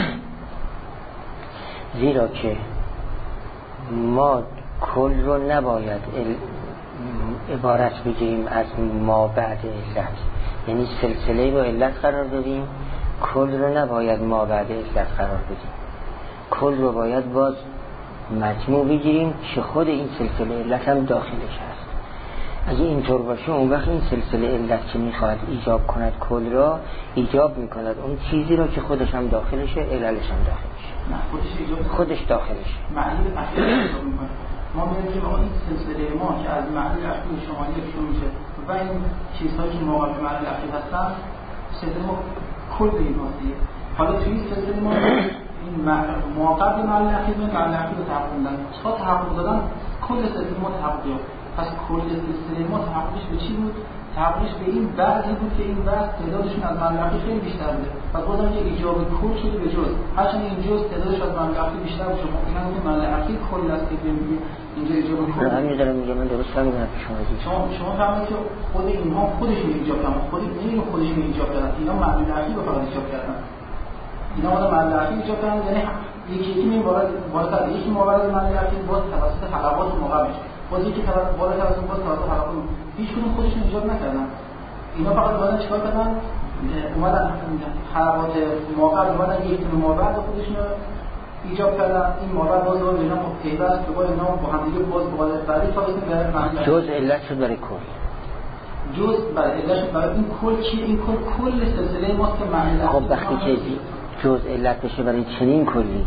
زیرا که ما کل رو نباید عبارت بگیریم از ما بعد علت، یعنی سلسله رو علت قرار بدیم، کل رو نباید ما بعد علت قرار بدیم. کل رو باید باز مجموع بگیریم که خود این سلسله علت هم داخلش هست. اگه اینطور باشه اون وقت این سلسله علت که میخواد ایجاب کند کل را ایجاب میکند اون چیزی را که خودش هم داخلشه عللش هم داخلشه.
نه خودش ایجاب
خودش داخلشه.
معنی اصلی ایجاب میکنه. ما میگیم که این سلسله ما که از معنی اصلی شمالی شروع میشه و این چیزهایی که مقابل معنی اصلی هستن سلسله ما کل به این واسطه. حالا توی سلسله ما این موقع معنی اصلی به معنی اصلی رو تحقق دادن. تا تحقق دادن کل سلسله ما تحقق یافت. پس کل سلسله ما تحققش به چی بود؟ تحققش به این بعضی بود که این بعض تعدادشون از منلقی خیلی بیشتر بوده. پس بازم که ایجاب کل شده به جز. هرچند این جز تعدادش از منلقی بیشتر باشه. ممکن است که منلقی کل است که میگه اینجا ایجاب کل.
همین دارم میگم من درست فهمیدم شما دیگه.
شما شما فهمید که خود اینها خودشون ایجاب کردن. خود اینو خودشون ایجاب کردن. اینا منلقی به فقط ایجاب کردن. اینا اونا منلقی ایجاب کردن یعنی یکی یکی می وارد وارد یکی موارد منلقی باز توسط حلقات موقع میشه. بازی که طرف بالا طرف باز طرف حلقه هیچ کدوم خودشون ایجاد نکردن. اینا فقط اومدن چیکار کردن؟ اومدن حلقات موقع اومدن یک دونه موارد خودشون ایجاد کردن. این موارد باز باز اینا پیوست به قول اینا با هم دیگه باز به قول بعدی تا رسید به معنی
جز علت شد برای کل.
جز برای علت شد برای این کل چیه؟ این کل کل سلسله ماست که معنی داره.
خب وقتی که جز علت بشه برای چنین کلی،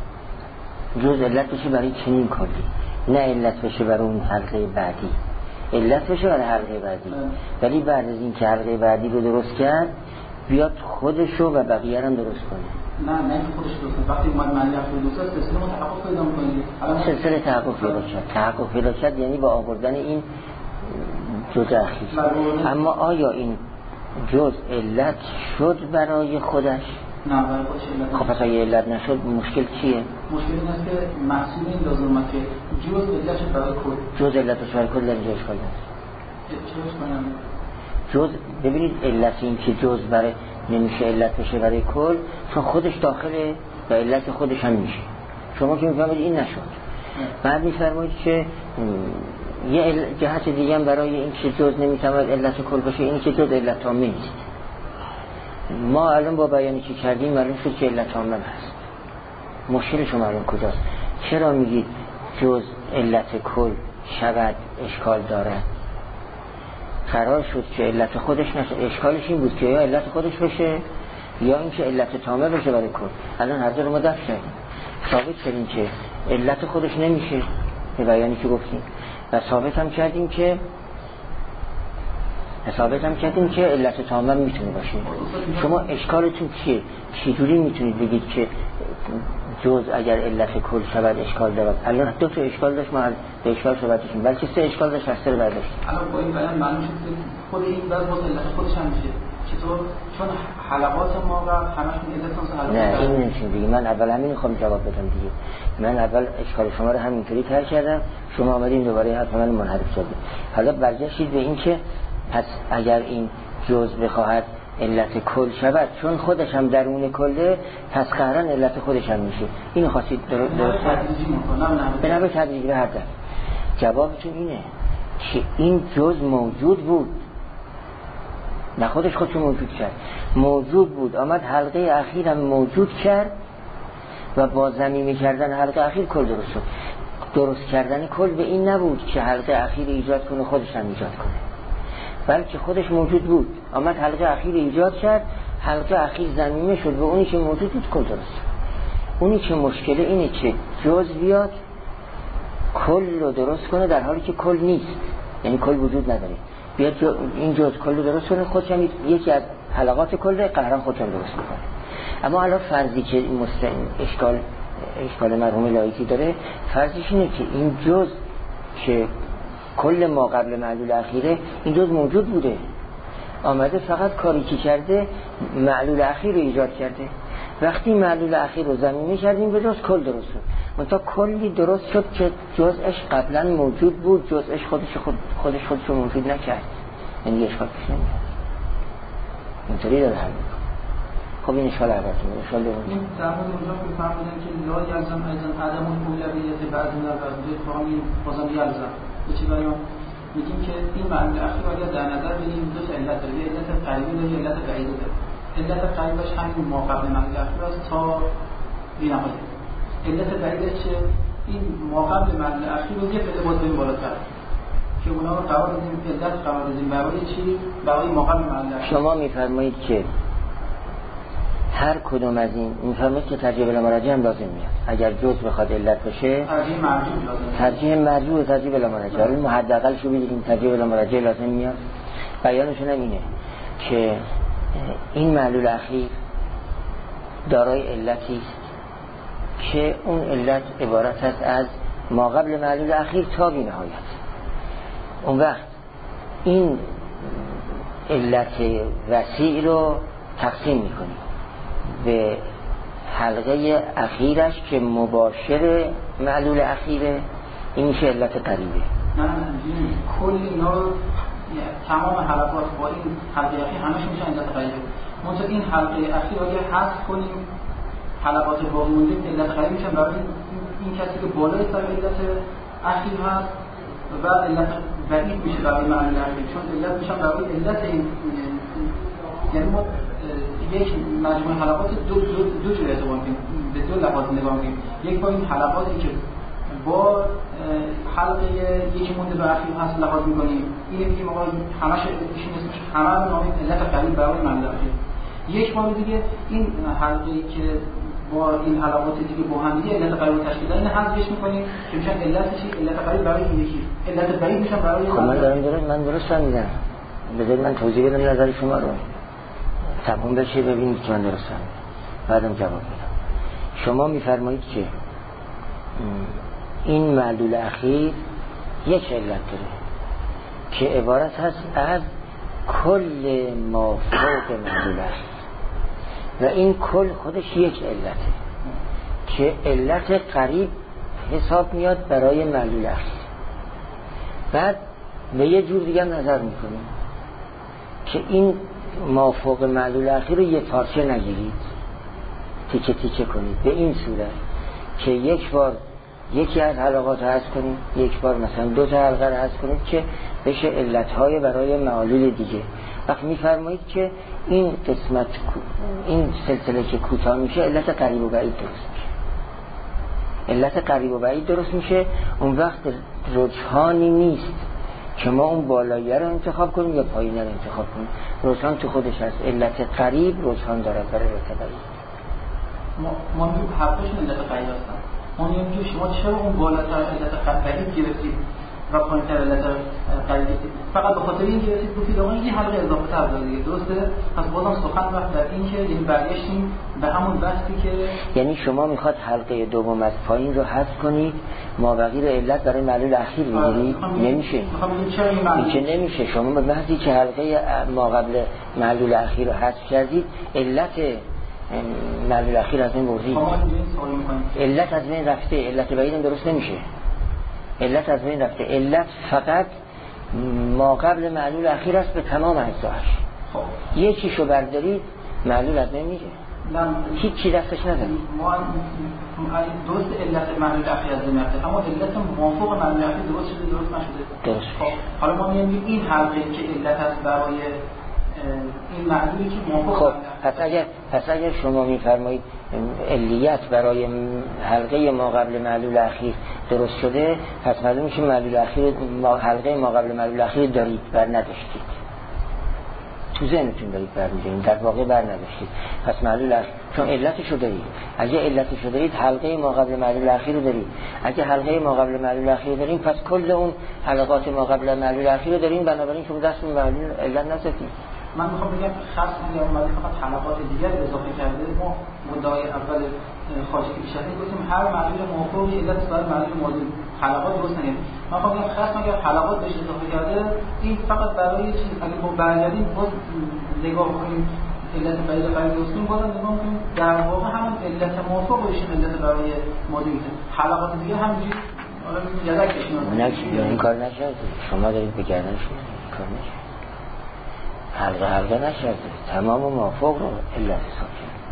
جز علت بشه برای چنین کلی، نه علت بشه برای اون حلقه بعدی، علت بشه برای حلقه بعدی. ولی بعد از این که حلقه بعدی رو درست کرد بیاد خودشو و بقیه هم درست کنه.
نه نه خودش درست. وقتی اومد معنی درست کرد سلسله ما تحقق پیدا می‌کنه.
سلسله تحقق پیدا کرد. تحقق پیدا کرد یعنی با آوردن این جز اخیر. اما آیا این جز علت شد برای خودش؟
نه برای خودش علت.
خب پس اگه علت نشد مشکل چیه؟
مشکل این است که محصول این لازم است که جز علت شد برای کل.
جز علت شد برای کل در اینجا اشکال داره.
چطور کنم؟
جز ببینید علت این که جز برای نمیشه علت بشه برای کل چون خودش داخله و علت خودش هم میشه. شما که میفهمید این نشد. بعد میفرمایید که یه جهت دیگه هم برای این که جز نمیتواند علت کل باشه این که جز علت تامه نیست. ما الان با بیانی که کردیم معلوم شد که علت تامه هست. مشکل شما الان کجاست؟ چرا میگید جز علت کل شود اشکال دارد؟ قرار شد که علت خودش نشه. اشکالش این بود که یا علت خودش بشه یا اینکه علت تامه بشه برای کل. الان هر دو رو ما دفع کردیم. ثابت کردیم که علت خودش نمیشه به بیانی که گفتیم و ثابت هم کردیم که ثابت هم کردیم که علت تامه میتونه باشه. شما اشکالتون چیه؟ چجوری میتونید بگید که جز اگر علت کل شود اشکال دارد؟ الان دو تا اشکال داشت ما به اشکال صحبتشون بلکه سه اشکال داشت هسته رو برداشت.
الان با این بیان معلوم شد که خود این بعد باز علت خودش هم میشه. چطور؟ چون حلقات ما و همشون علت اون حلقات.
نه این نمیشه دیگه. من اول همین میخوام جواب بدم دیگه. من اول اشکال شما رو همینطوری طرح کردم، شما آمدین دوباره حرف من منحرف کردید. حالا برگشتید به این که پس اگر این جز بخواهد علت کل شود چون خودش هم درون کله پس قهرن علت خودش هم میشه. اینو خواستید درست به نوع تدریجی به هر دفع. جوابتون اینه که این جز موجود بود، نه خودش خودشو موجود کرد، موجود بود آمد حلقه اخیر هم موجود کرد و با ضمیمه کردن حلقه اخیر کل درست شد. درست کردن کل به این نبود که حلقه اخیر ایجاد کنه خودش هم ایجاد کنه، بلکه خودش موجود بود آمد حلقه اخیر ایجاد کرد، حلقه اخیر ضمیمه شد و اونی که موجود بود کل درست شد. اونی که مشکل اینه که جز بیاد کل رو درست کنه در حالی که کل نیست، یعنی کل وجود نداره. بیاد این جز کل رو درست کنه خودش هم یکی از حلقات کل قهران خودش هم درست میکنه. اما الان فرضی که مستقیم اشکال اشکال مرحوم لایکی داره، فرضش اینه که این جز که کل ما قبل معلول اخیره این جز موجود بوده، آمده فقط کاری که کرده معلول اخیر رو ایجاد کرده. وقتی معلول اخیر رو ضمیمه کردیم به جز کل درست شد. منتها کلی درست شد که جزءش قبلا موجود بود، جزءش خودش خود خودش خودش رو موجود نکرد، یعنی اشکال پیش نمیاد. اینطوری داره حل میکنه. خب این اشکال اول تو اشکال دوم
این در مورد اونجا که فهمیدن که لا یلزم ایضا عدم الاولویت بعض من الوجود فهمی بازم یلزم به چی بیان میگیم که این معنی اخیر اگر در نظر بگیریم دو تا علت داره، علت قریبی داره، علت بعیدی داره. علت قریبش همین ما قبل معنی اخیر است تا بی‌نهایت. علت بعیدش چه؟ این ماقبل معلول اخیر رو یه پله باز بریم بالاتر که اونا رو قرار بدیم علت قرار بدیم برای چی؟ برای ماقبل معلول اخیر.
شما میفرمایید که هر کدوم از این میفرمایید که ترجیح بلا مراجع هم لازم میاد. اگر جز بخواد علت باشه
ترجیح مرجوع لازم.
ترجیح مرجوع و ترجیح بلا مراجع. این محداقل شو بگیریم ترجیح بلا مراجع لازم میاد. بیانشون هم اینه که این معلول اخیر دارای علتی است که اون علت عبارت است از ما قبل معلول اخیر تا بی نهایت. اون وقت این علت وسیع رو تقسیم میکنیم به حلقه اخیرش که مباشر معلول اخیره، این میشه علت قریبه.
نه نه کل اینا رو تمام حلقات با این حلقه اخیر همش میشه علت قریبه. منتها این حلقه اخیر رو اگر حذف کنیم حلقات باقی مونده علت قریب میشن برای این کسی که بالای سر علت اخیر هست و علت بعید میشه برای معلول اخیر، چون علت میشن برای علت این، یعنی ما یک مجموعه حلقات دو دو دو جور اعتبار کنیم، به دو لحاظ نگاه کنیم. یک با این حلقاتی که با حلقه یکی مونده به اخیر هست لحاظ میکنیم، اینه میگیم آقا همش ایشون اسمش همه رو نامید علت قریب برای معلول اخیر. یک بار دیگه این حلقه‌ای که با این حلقات دیگه با هم دیگه علت قریب تشکیل دادن حذفش می‌کنیم که میشن علت چی؟ علت قریب برای این یکی، علت بعید میشن برای
خب من دارم درست من درست میگم. بذارید من توضیح بدم نظر شما رو تمام بشه ببینید که من درست میگم، بعدم جواب بدم. شما میفرمایید که این معلول اخیر یک علت داره که عبارت هست از کل ما فوق معلول اخیر و این کل خودش یک علته که علت قریب حساب میاد برای معلول اخیر. بعد به یه جور دیگه نظر میکنیم که این مافوق معلول اخیر رو یه پارچه نگیرید، تیکه تیکه کنید به این صورت که یک بار یکی از حلقات رو حذف کنید، یک بار مثلا دو تا حلقه رو حذف کنید که بشه علتهای برای معلول دیگه. وقت میفرمایید که این قسمت این سلسله که کوتاه میشه علت قریب و بعید درست میشه، علت قریب و بعید درست میشه. اون وقت رجحانی نیست که ما اون بالایی رو انتخاب کنیم یا پایینی رو انتخاب کنیم. رجحان تو خودش هست، علت قریب رجحان داره برای علت بعید.
ما ما میگیم حقشون علت قریب هستن. ما میگیم شما چرا اون بالاتر علت قریب گرفتید و پایین‌تر علت قریب گرفتید؟ فقط به خاطر این گرفتید گفتید آقا این حلقه اضافه تر داره دیگه، درسته؟ پس بازم سخن وقت در این که یعنی برگشتیم به همون بحثی که
یعنی شما میخواد حلقه دوم از پایین رو حذف کنید، مابقی رو علت برای معلول اخیر بگیرید؟ نمیشه. این که نمیشه. شما به محضی که حلقه ما قبل معلول اخیر رو حذف کردید علت معلول اخیر از این بردید، علت از بین رفته، علت بعید درست نمیشه، علت از بین رفته. علت فقط ما قبل معلول اخیر است به تمام اجزاش. یکیشو بردارید معلول از بین میره، هیچ چی دستش نداره.
ما درست علت معلول اخیر از بین رفته، اما علت موافق معلول اخیر درست شده درست نشده.
درست.
خب حالا ما میگیم این حلقه که علت است برای این معلولی که موافق.
خب پس اگر پس اگر شما میفرمایید علیت برای حلقه ما قبل معلول اخیر درست شده، پس معلوم میشه معلول اخیر ما حلقه ما قبل معلول اخیر دارید بر نداشتید، تو ذهنتون دارید بر می‌دارید، در واقع بر نداشتید. پس معلول اخیر چون علتشو دارید، اگه علتشو دارید حلقه ما قبل معلول اخیر رو دارید. اگه حلقه ما قبل معلول اخیر داریم پس کل اون حلقات ما قبل معلول اخیر رو داریم، بنابراین شما دست به معلول علت نزدید.
من میخوام بگم خاص اگر اومده فقط حلقات دیگر اضافه کرده، ما مدعای اول خارجی که بیشتر گفتیم هر معلول موافقی علت برای معلول موازی حلقات درست نگیم. من میخوام بگم خاص اگر حلقات بهش اضافه کرده این فقط برای چیز اگه ما برگردیم باز نگاه کنیم علت بعید بعید درستیم، بازم نگاه کنیم در واقع همون علت موافق بهش علت برای موازی حلقات دیگه همینجوری حالا یادک بشین.
نه این کار نشد، شما دارید به گردن شما کار نشد، حلقه حلقه نشد، تمام موافق رو علت حساب کرد.